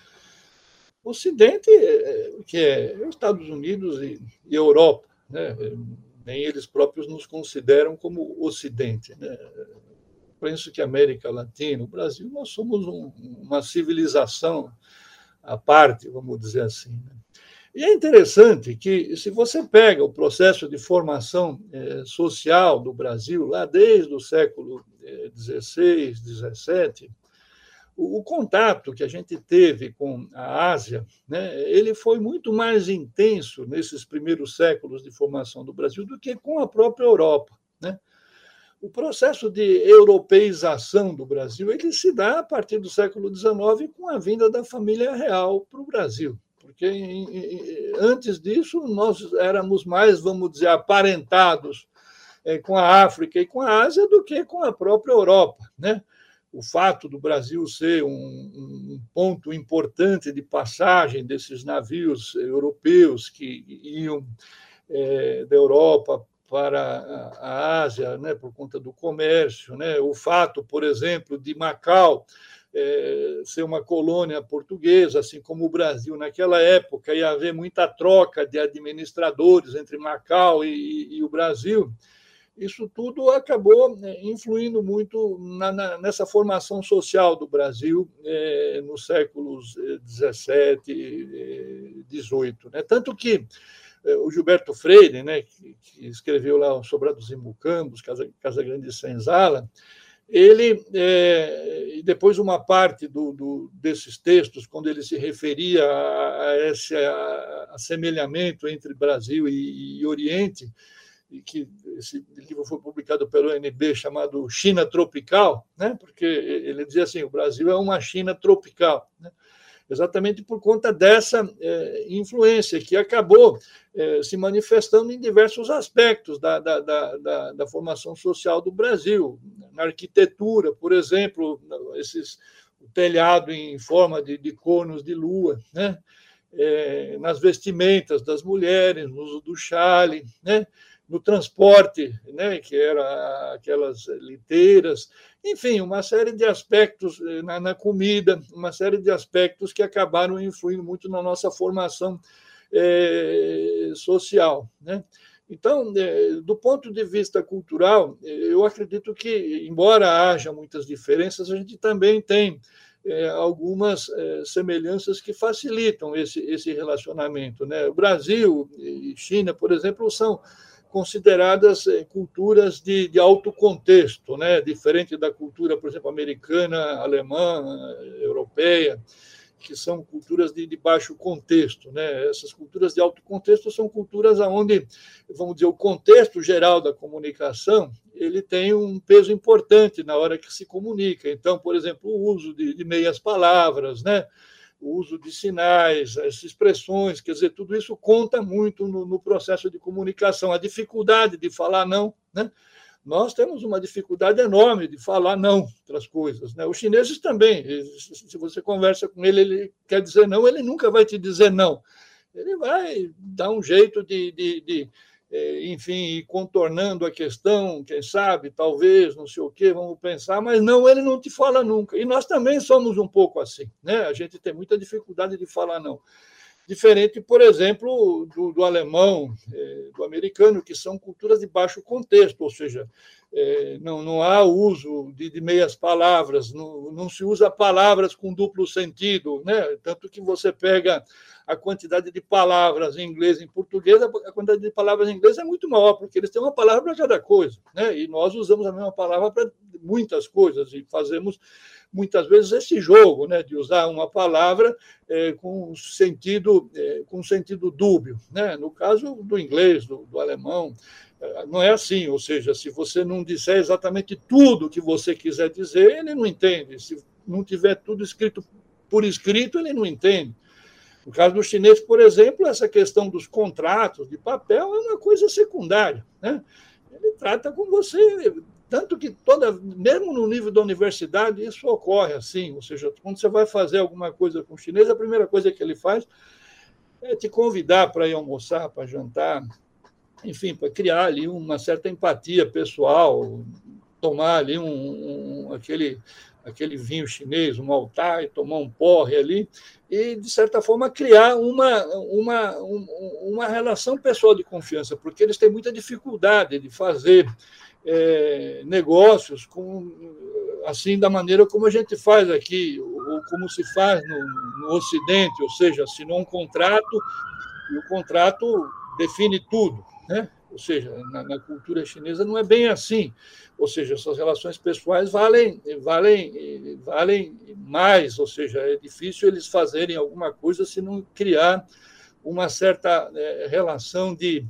Ocidente, que é Estados Unidos e, e Europa, né? Nem eles próprios nos consideram como Ocidente, né? Penso que a América Latina, o Brasil, nós somos um, uma civilização à parte, vamos dizer assim, né? E é interessante que, se você pega o processo de formação eh, social do Brasil, lá desde o século dezesseis, dezessete, o, o contato que a gente teve com a Ásia, né, ele foi muito mais intenso nesses primeiros séculos de formação do Brasil do que com a própria Europa, né? O processo de europeização do Brasil ele se dá a partir do século dezenove com a vinda da família real para o Brasil. Porque antes disso nós éramos mais, vamos dizer, aparentados com a África e com a Ásia do que com a própria Europa, né? O fato do Brasil ser um, um ponto importante de passagem desses navios europeus que iam é, da Europa para a Ásia, né, por conta do comércio, né? O fato, por exemplo, de Macau É, ser uma colônia portuguesa, assim como o Brasil naquela época, ia haver muita troca de administradores entre Macau e, e o Brasil. Isso tudo acabou influindo muito na, na, nessa formação social do Brasil é, nos séculos dezessete, dezoito, né? Tanto que o Gilberto Freire, né, que, que escreveu lá o Sobrado dos Imucambos, Casa, Casa Grande e Senzala, ele, é, e depois uma parte do, do, desses textos, quando ele se referia a, a esse assemelhamento entre Brasil e, e Oriente, e que esse livro foi publicado pelo O N B, chamado China Tropical, né? Porque ele dizia assim, o Brasil é uma China tropical, né? Exatamente por conta dessa é, influência que acabou é, se manifestando em diversos aspectos da, da, da, da formação social do Brasil. Na arquitetura, por exemplo, esses, o telhado em forma de, de conos de lua, né? É, nas vestimentas das mulheres, no uso do chale, né? No transporte, né? Que eram aquelas liteiras, enfim, uma série de aspectos na, na comida, uma série de aspectos que acabaram influindo muito na nossa formação é, social, né? Então, é, do ponto de vista cultural, eu acredito que, embora haja muitas diferenças, a gente também tem é, algumas é, semelhanças que facilitam esse, esse relacionamento, né? O Brasil e China, por exemplo, são consideradas culturas de, de alto contexto, né? Diferente da cultura, por exemplo, americana, alemã, europeia, que são culturas de, de baixo contexto, né? Essas culturas de alto contexto são culturas onde, vamos dizer, o contexto geral da comunicação ele tem um peso importante na hora que se comunica. Então, por exemplo, o uso de, de meias palavras, né? O uso de sinais, as expressões, quer dizer, tudo isso conta muito no, no processo de comunicação. A dificuldade de falar não, né? Nós temos uma dificuldade enorme de falar não para as coisas, né? Os chineses também, se você conversa com ele, ele quer dizer não, ele nunca vai te dizer não. Ele vai dar um jeito de, de, de enfim, ir contornando a questão, quem sabe, talvez, não sei o quê, vamos pensar, mas não, ele não te fala nunca. E nós também somos um pouco assim, né? A gente tem muita dificuldade de falar não. Diferente, por exemplo, do, do alemão, do americano, que são culturas de baixo contexto, ou seja, é, não, não há uso de, de meias palavras, não, não se usa palavras com duplo sentido, né? Tanto que você pega a quantidade de palavras em inglês e em português, a quantidade de palavras em inglês é muito maior, porque eles têm uma palavra para cada coisa, né? E nós usamos a mesma palavra para muitas coisas e fazemos muitas vezes esse jogo, né, de usar uma palavra é, com sentido é, com sentido dúbio, né? No caso do inglês, do, do alemão, é, não é assim, ou seja, se você não disser exatamente tudo que você quiser dizer, ele não entende. Se não tiver tudo escrito por escrito, ele não entende. No caso do chinês, por exemplo, essa questão dos contratos de papel é uma coisa secundária, né? Ele trata com você. Tanto que, toda, mesmo no nível da universidade, isso ocorre assim. Ou seja, quando você vai fazer alguma coisa com o chinês, a primeira coisa que ele faz é te convidar para ir almoçar, para jantar, enfim, para criar ali uma certa empatia pessoal, tomar ali um, um, aquele, aquele vinho chinês, um altar, e tomar um porre ali, e, de certa forma, criar uma, uma, uma relação pessoal de confiança, porque eles têm muita dificuldade de fazer É, negócios com, assim, da maneira como a gente faz aqui, ou como se faz no, no Ocidente, ou seja, assinou um contrato e o contrato define tudo, né? Ou seja, na, na cultura chinesa não é bem assim, ou seja, essas relações pessoais valem, valem, valem mais, ou seja, é difícil eles fazerem alguma coisa se não criar uma certa é, relação de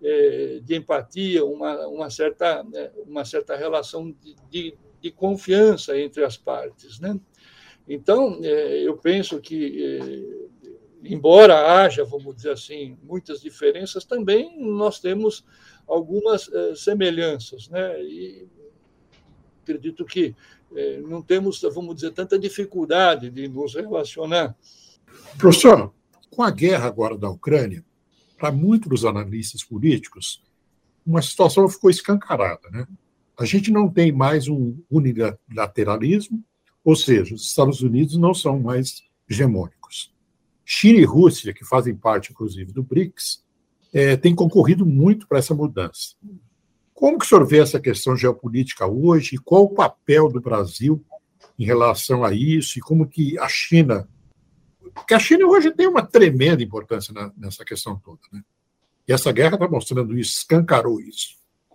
de empatia, uma, uma, certa, uma certa relação de, de, de confiança entre as partes, né? Então, eu penso que, embora haja, vamos dizer assim, muitas diferenças, também nós temos algumas semelhanças, né? E acredito que não temos, vamos dizer, tanta dificuldade de nos relacionar. Professor, com a guerra agora da Ucrânia, para muitos dos analistas políticos, uma situação ficou escancarada, né? A gente não tem mais um unilateralismo, ou seja, os Estados Unidos não são mais hegemônicos. China e Rússia, que fazem parte, inclusive, do BRICS, é, têm concorrido muito para essa mudança. Como que o senhor vê essa questão geopolítica hoje e qual o papel do Brasil em relação a isso e como que a China... Porque a China hoje tem uma tremenda importância na, nessa questão toda, né? E essa guerra está mostrando isso, escancarou isso.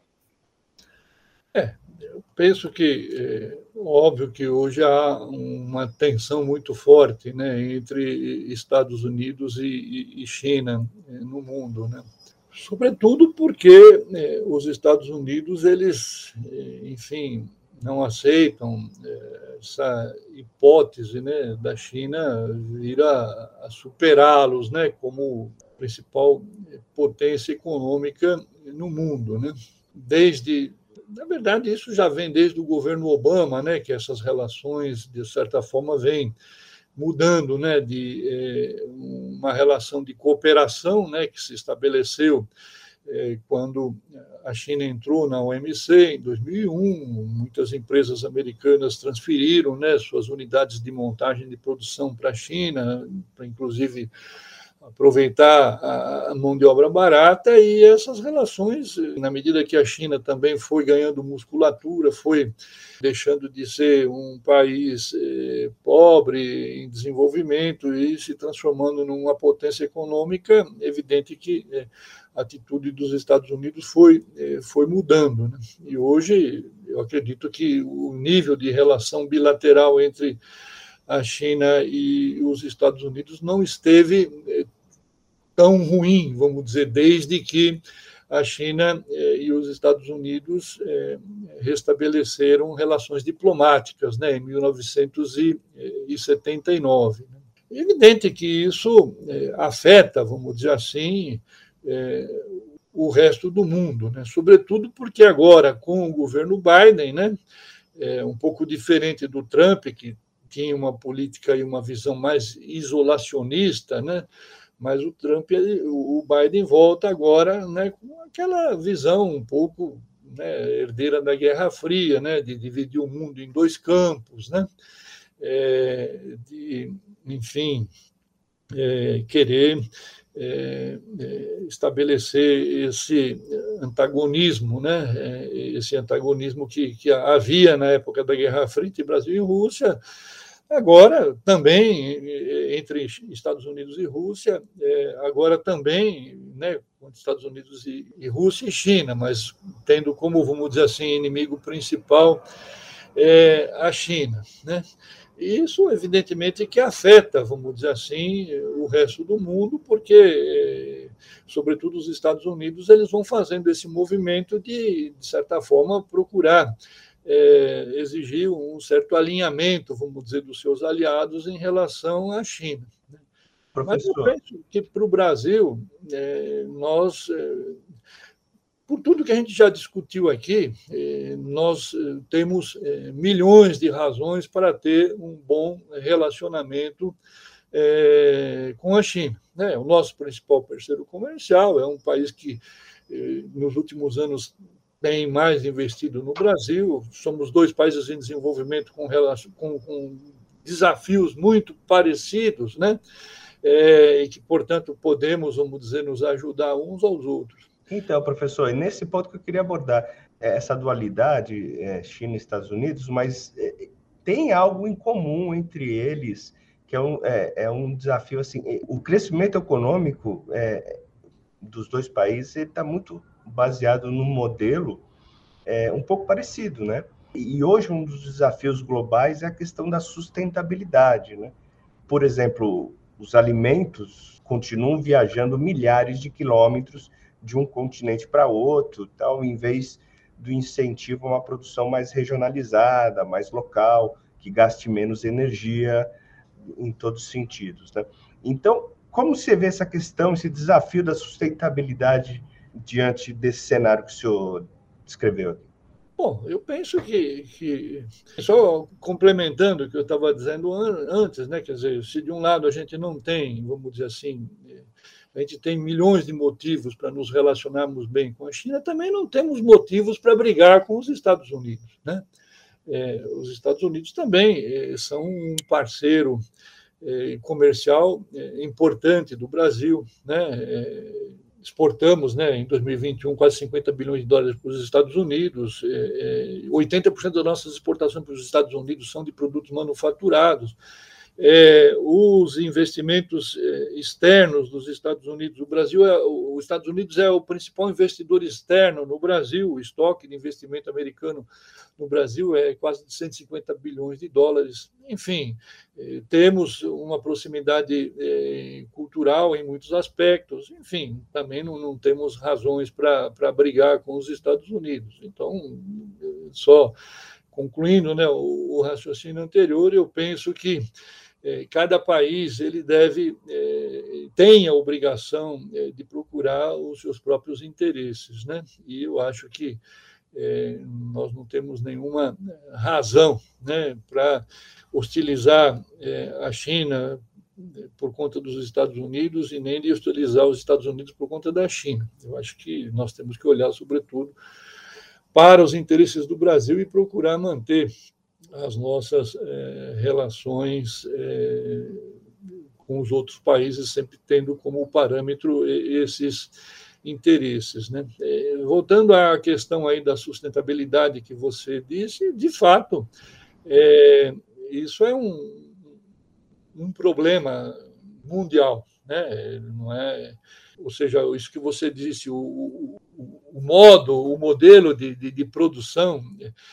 É, eu penso que, é, óbvio que hoje há uma tensão muito forte, né, entre Estados Unidos e, e China no mundo, né? Sobretudo porque é, os Estados Unidos, eles, é, enfim, não aceitam essa hipótese, né, da China vir a, a superá-los, né, como principal potência econômica no mundo, né? Desde, na verdade, isso já vem desde o governo Obama, né, que essas relações, de certa forma, vêm mudando, né, de é, uma relação de cooperação, né, que se estabeleceu quando a China entrou na O M C em dois mil e um, muitas empresas americanas transferiram, né, suas unidades de montagem de produção para a China, para inclusive aproveitar a mão de obra barata, e essas relações, na medida que a China também foi ganhando musculatura, foi deixando de ser um país eh, pobre em desenvolvimento e se transformando numa potência econômica, é evidente que eh, a atitude dos Estados Unidos foi, eh, foi mudando, né? E hoje eu acredito que o nível de relação bilateral entre a China e os Estados Unidos não esteve tão ruim, vamos dizer, desde que a China e os Estados Unidos restabeleceram relações diplomáticas, né, em mil novecentos e setenta e nove. É evidente que isso afeta, vamos dizer assim, o resto do mundo, né, sobretudo porque agora, com o governo Biden, né, é um pouco diferente do Trump, que tinha uma política e uma visão mais isolacionista, né? Mas o Trump, o Biden volta agora, né, com aquela visão um pouco, né, herdeira da Guerra Fria, né, de dividir o mundo em dois campos, né, é, de, enfim, é, querer é, é, estabelecer esse antagonismo, né? Esse antagonismo que, que havia na época da Guerra Fria entre Brasil e Rússia, agora também entre Estados Unidos e Rússia, é, agora também, né, entre Estados Unidos e, e Rússia e China, mas tendo como, vamos dizer assim, inimigo principal é, a China, né? Isso, evidentemente, que afeta, vamos dizer assim, o resto do mundo, porque, sobretudo os Estados Unidos, eles vão fazendo esse movimento de, de certa forma, procurar é, exigir um certo alinhamento, vamos dizer, dos seus aliados em relação à China. Professor. Mas eu penso que, para o Brasil, é, nós... É, por tudo que a gente já discutiu aqui, nós temos milhões de razões para ter um bom relacionamento com a China. O nosso principal parceiro comercial é um país que, nos últimos anos, tem mais investido no Brasil. Somos dois países em desenvolvimento com, com, com desafios muito parecidos, né? E que, portanto, podemos, vamos dizer, nos ajudar uns aos outros. Então, professor, e nesse ponto que eu queria abordar, essa dualidade é, China e Estados Unidos, mas é, tem algo em comum entre eles, que é um, é, é um desafio, assim, o crescimento econômico é, dos dois países está muito baseado num modelo é, um pouco parecido, né? E hoje um dos desafios globais é a questão da sustentabilidade, né? Por exemplo, os alimentos continuam viajando milhares de quilômetros de um continente para outro, tal, em vez do incentivo a uma produção mais regionalizada, mais local, que gaste menos energia em todos os sentidos, né? Então, como você vê essa questão, esse desafio da sustentabilidade diante desse cenário que o senhor descreveu aqui? Bom, eu penso que, que só complementando o que eu estava dizendo antes, né? Quer dizer, se de um lado a gente não tem, vamos dizer assim, a gente tem milhões de motivos para nos relacionarmos bem com a China, também não temos motivos para brigar com os Estados Unidos, né? É, os Estados Unidos também é, são um parceiro é, comercial é, importante do Brasil, né? É, exportamos, né, em dois mil e vinte e um, quase cinquenta bilhões de dólares para os Estados Unidos, é, é, oitenta por cento das nossas exportações para os Estados Unidos são de produtos manufaturados. É, os investimentos externos dos Estados Unidos, o Brasil é, os Estados Unidos é o principal investidor externo no Brasil, o estoque de investimento americano no Brasil é quase de cento e cinquenta bilhões de dólares. Enfim, temos uma proximidade cultural em muitos aspectos. Enfim, também não, não temos razões para para brigar com os Estados Unidos. Então, só concluindo, né, o, o raciocínio anterior, eu penso que eh, cada país ele deve eh, tem a obrigação eh, de procurar os seus próprios interesses, né? E eu acho que eh, nós não temos nenhuma razão, né, para hostilizar eh, a China por conta dos Estados Unidos e nem de hostilizar os Estados Unidos por conta da China. Eu acho que nós temos que olhar, sobretudo, para os interesses do Brasil e procurar manter as nossas é, relações é, com os outros países, sempre tendo como parâmetro esses interesses, né? É, voltando à questão aí da sustentabilidade que você disse, de fato, é, isso é um, um problema mundial, né? Não é, ou seja, isso que você disse, o, o, o modo, o modelo de, de, de produção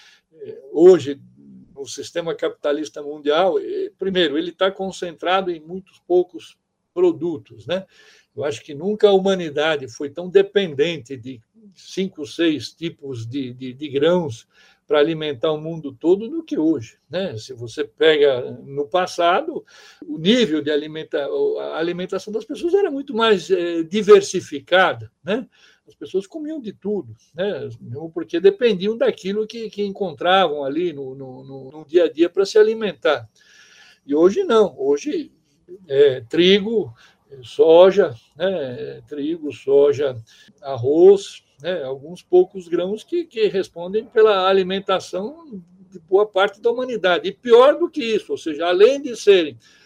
hoje no sistema capitalista mundial, primeiro, ele está concentrado em muitos poucos produtos, né? Eu acho que nunca a humanidade foi tão dependente de cinco, seis tipos de, de, de grãos para alimentar o mundo todo do que hoje, né? Se você pega no passado, o nível de alimenta, a alimentação das pessoas era muito mais é, diversificada, né? As pessoas comiam de tudo, né? Porque dependiam daquilo que, que encontravam ali no, no, no dia a dia para se alimentar. E hoje não, hoje é trigo, soja, né? Trigo, soja, arroz, né? Alguns poucos grãos que, que respondem pela alimentação de boa parte da humanidade. E pior do que isso, ou seja, além de serem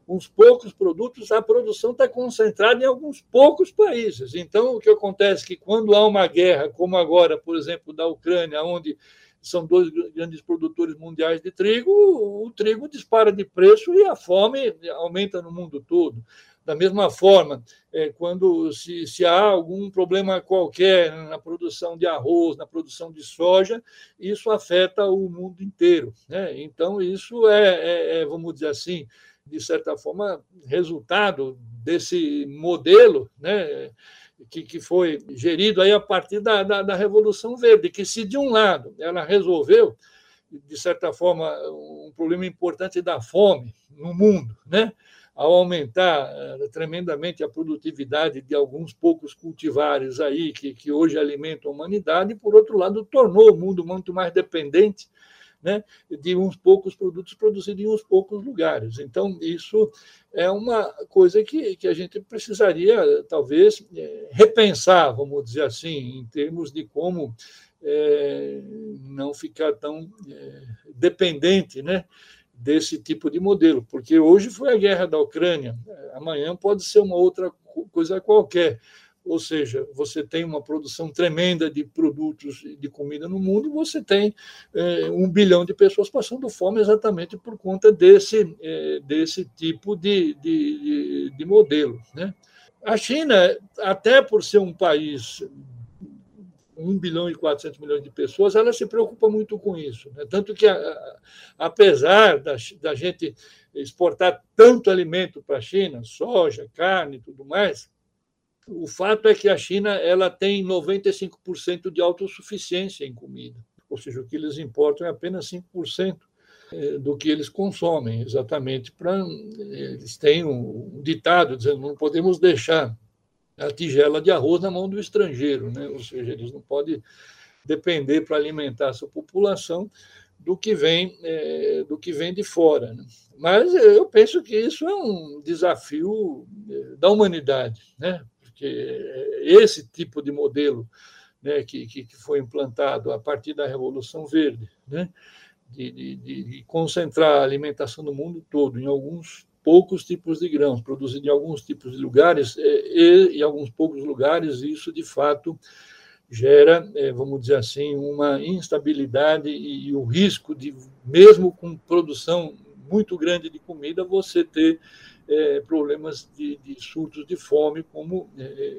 uns poucos produtos, a produção está concentrada em alguns poucos países. Então, o que acontece é que quando há uma guerra, como agora, por exemplo, da Ucrânia, onde são dois grandes produtores mundiais de trigo, o trigo dispara de preço e a fome aumenta no mundo todo. Da mesma forma, quando se, se há algum problema qualquer na produção de arroz, na produção de soja, isso afeta o mundo inteiro, né? Então, isso é, é, vamos dizer assim, de certa forma, resultado desse modelo, né, que, que foi gerido aí a partir da, da, da Revolução Verde, que se, de um lado, ela resolveu, de certa forma, um problema importante da fome no mundo, né, ao aumentar uh, tremendamente a produtividade de alguns poucos cultivares aí que, que hoje alimentam a humanidade, e, por outro lado, tornou o mundo muito mais dependente, né, de uns poucos produtos produzidos em uns poucos lugares. Então, isso é uma coisa que, que a gente precisaria, talvez, repensar, vamos dizer assim, em termos de como é, não ficar tão é, dependente, né, desse tipo de modelo. Porque hoje foi a guerra da Ucrânia, amanhã pode ser uma outra coisa qualquer. Ou seja, você tem uma produção tremenda de produtos de comida no mundo e você tem é, um bilhão de pessoas passando fome exatamente por conta desse, é, desse tipo de, de, de modelo, né? A China, até por ser um país um bilhão e quatrocentos milhões de pessoas, ela se preocupa muito com isso, né? Tanto que, a, apesar da, da gente exportar tanto alimento para a China, soja, carne e tudo mais, o fato é que a China ela tem noventa e cinco por cento de autossuficiência em comida, ou seja, o que eles importam é apenas cinco por cento do que eles consomem, exatamente para... Eles têm um ditado dizendo não podemos deixar a tigela de arroz na mão do estrangeiro, né? Ou seja, eles não podem depender para alimentar a sua população do que vem, é, do que vem de fora, né? Mas eu penso que isso é um desafio da humanidade, né? Porque esse tipo de modelo, né, que, que foi implantado a partir da Revolução Verde, né, de, de, de concentrar a alimentação do mundo todo em alguns poucos tipos de grãos, produzidos em alguns tipos de lugares, e em alguns poucos lugares, isso, de fato, gera, vamos dizer assim, uma instabilidade e o risco de, mesmo com produção muito grande de comida, você ter É, problemas de, de surtos de fome, como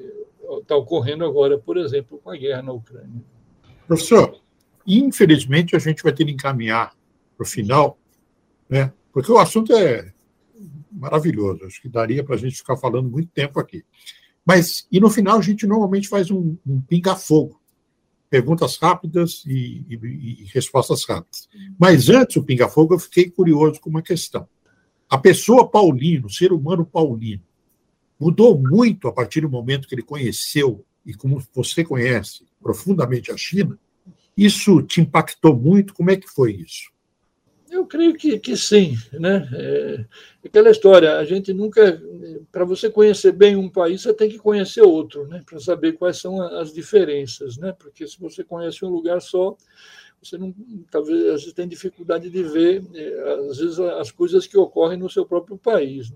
está é, ocorrendo agora, por exemplo, com a guerra na Ucrânia. Professor, infelizmente a gente vai ter que encaminhar para o final, né, porque o assunto é maravilhoso, acho que daria para a gente ficar falando muito tempo aqui. Mas, e no final a gente normalmente faz um, um pinga-fogo, perguntas rápidas e, e, e respostas rápidas. Mas antes do pinga-fogo eu fiquei curioso com uma questão. A pessoa Paulino, o ser humano Paulino, mudou muito a partir do momento que ele conheceu, e como você conhece profundamente a China? Isso te impactou muito? Como é que foi isso? Eu creio que, que sim, né? É, aquela história, a gente nunca... Para você conhecer bem um país, você tem que conhecer outro, né? Para saber quais são as diferenças, né? Porque se você conhece um lugar só, você não, talvez às vezes tem dificuldade de ver, às vezes, as coisas que ocorrem no seu próprio país, né?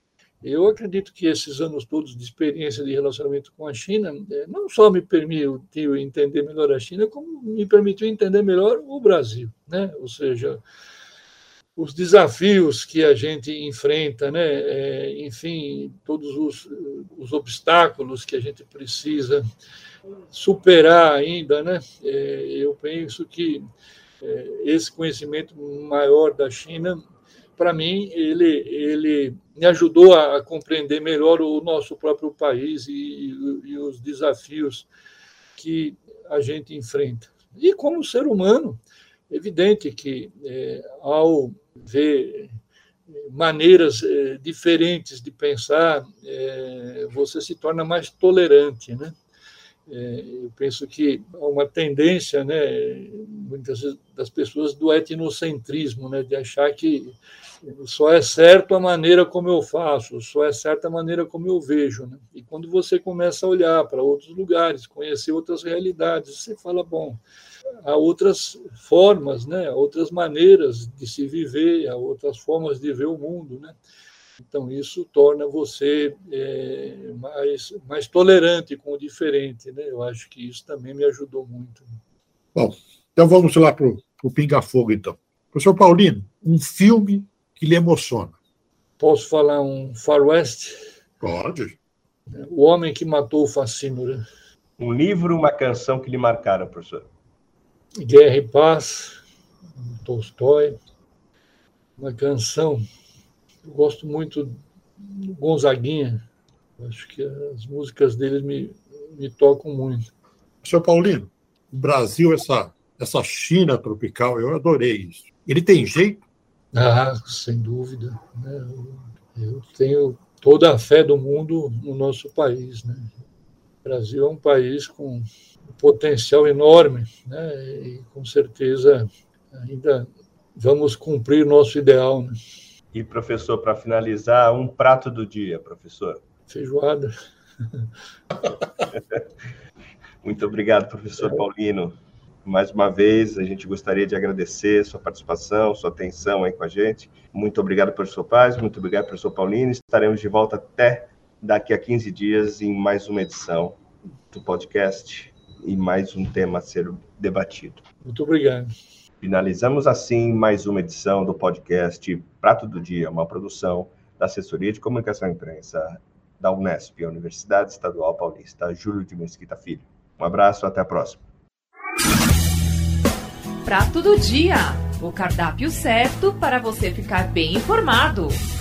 Eu acredito que esses anos todos de experiência de relacionamento com a China não só me permitiu entender melhor a China, como me permitiu entender melhor o Brasil, né? Ou seja, os desafios que a gente enfrenta, né? É, enfim, todos os, os obstáculos que a gente precisa superar ainda, né? É, eu penso que é, esse conhecimento maior da China, para mim, ele, ele me ajudou a compreender melhor o nosso próprio país e, e os desafios que a gente enfrenta. E como ser humano, é evidente que é, ao ver maneiras é, diferentes de pensar, é, você se torna mais tolerante, né? Eu penso que há uma tendência, né, muitas vezes, das pessoas do etnocentrismo, né, de achar que só é certo a maneira como eu faço, só é certa a maneira como eu vejo, né? E quando você começa a olhar para outros lugares, conhecer outras realidades, você fala, bom, há outras formas, né, há outras maneiras de se viver, há outras formas de ver o mundo, né? Então, isso torna você é, mais, mais tolerante com o diferente, né? Eu acho que isso também me ajudou muito. Bom, então vamos lá para o Pinga Fogo, então. Professor Paulino, um filme que lhe emociona. Posso falar um faroeste? Pode. O Homem que Matou o Facínora. Um livro, uma canção que lhe marcaram, professor. Guerra e Paz, Tolstói. Uma canção. Eu gosto muito do Gonzaguinha. Acho que as músicas dele me, me tocam muito. Professor Paulino, o Brasil, essa, essa China tropical, eu adorei isso. Ele tem jeito? Ah, sem dúvida. Né? Eu tenho toda a fé do mundo no nosso país. Né? O Brasil é um país com um potencial enorme, né? E com certeza ainda vamos cumprir nosso ideal. Né? E, professor, para finalizar, um prato do dia, professor. Feijoada. Muito obrigado, professor é. Paulino. Mais uma vez, a gente gostaria de agradecer sua participação, sua atenção aí com a gente. Muito obrigado, professor Paz, muito obrigado, professor Paulino. Estaremos de volta até daqui a quinze dias em mais uma edição do podcast e mais um tema a ser debatido. Muito obrigado. Finalizamos assim mais uma edição do podcast Prato do Dia, uma produção da Assessoria de Comunicação e Imprensa da Unesp, a Universidade Estadual Paulista Júlio de Mesquita Filho. Um abraço, até a próxima. Prato do Dia, o cardápio certo para você ficar bem informado.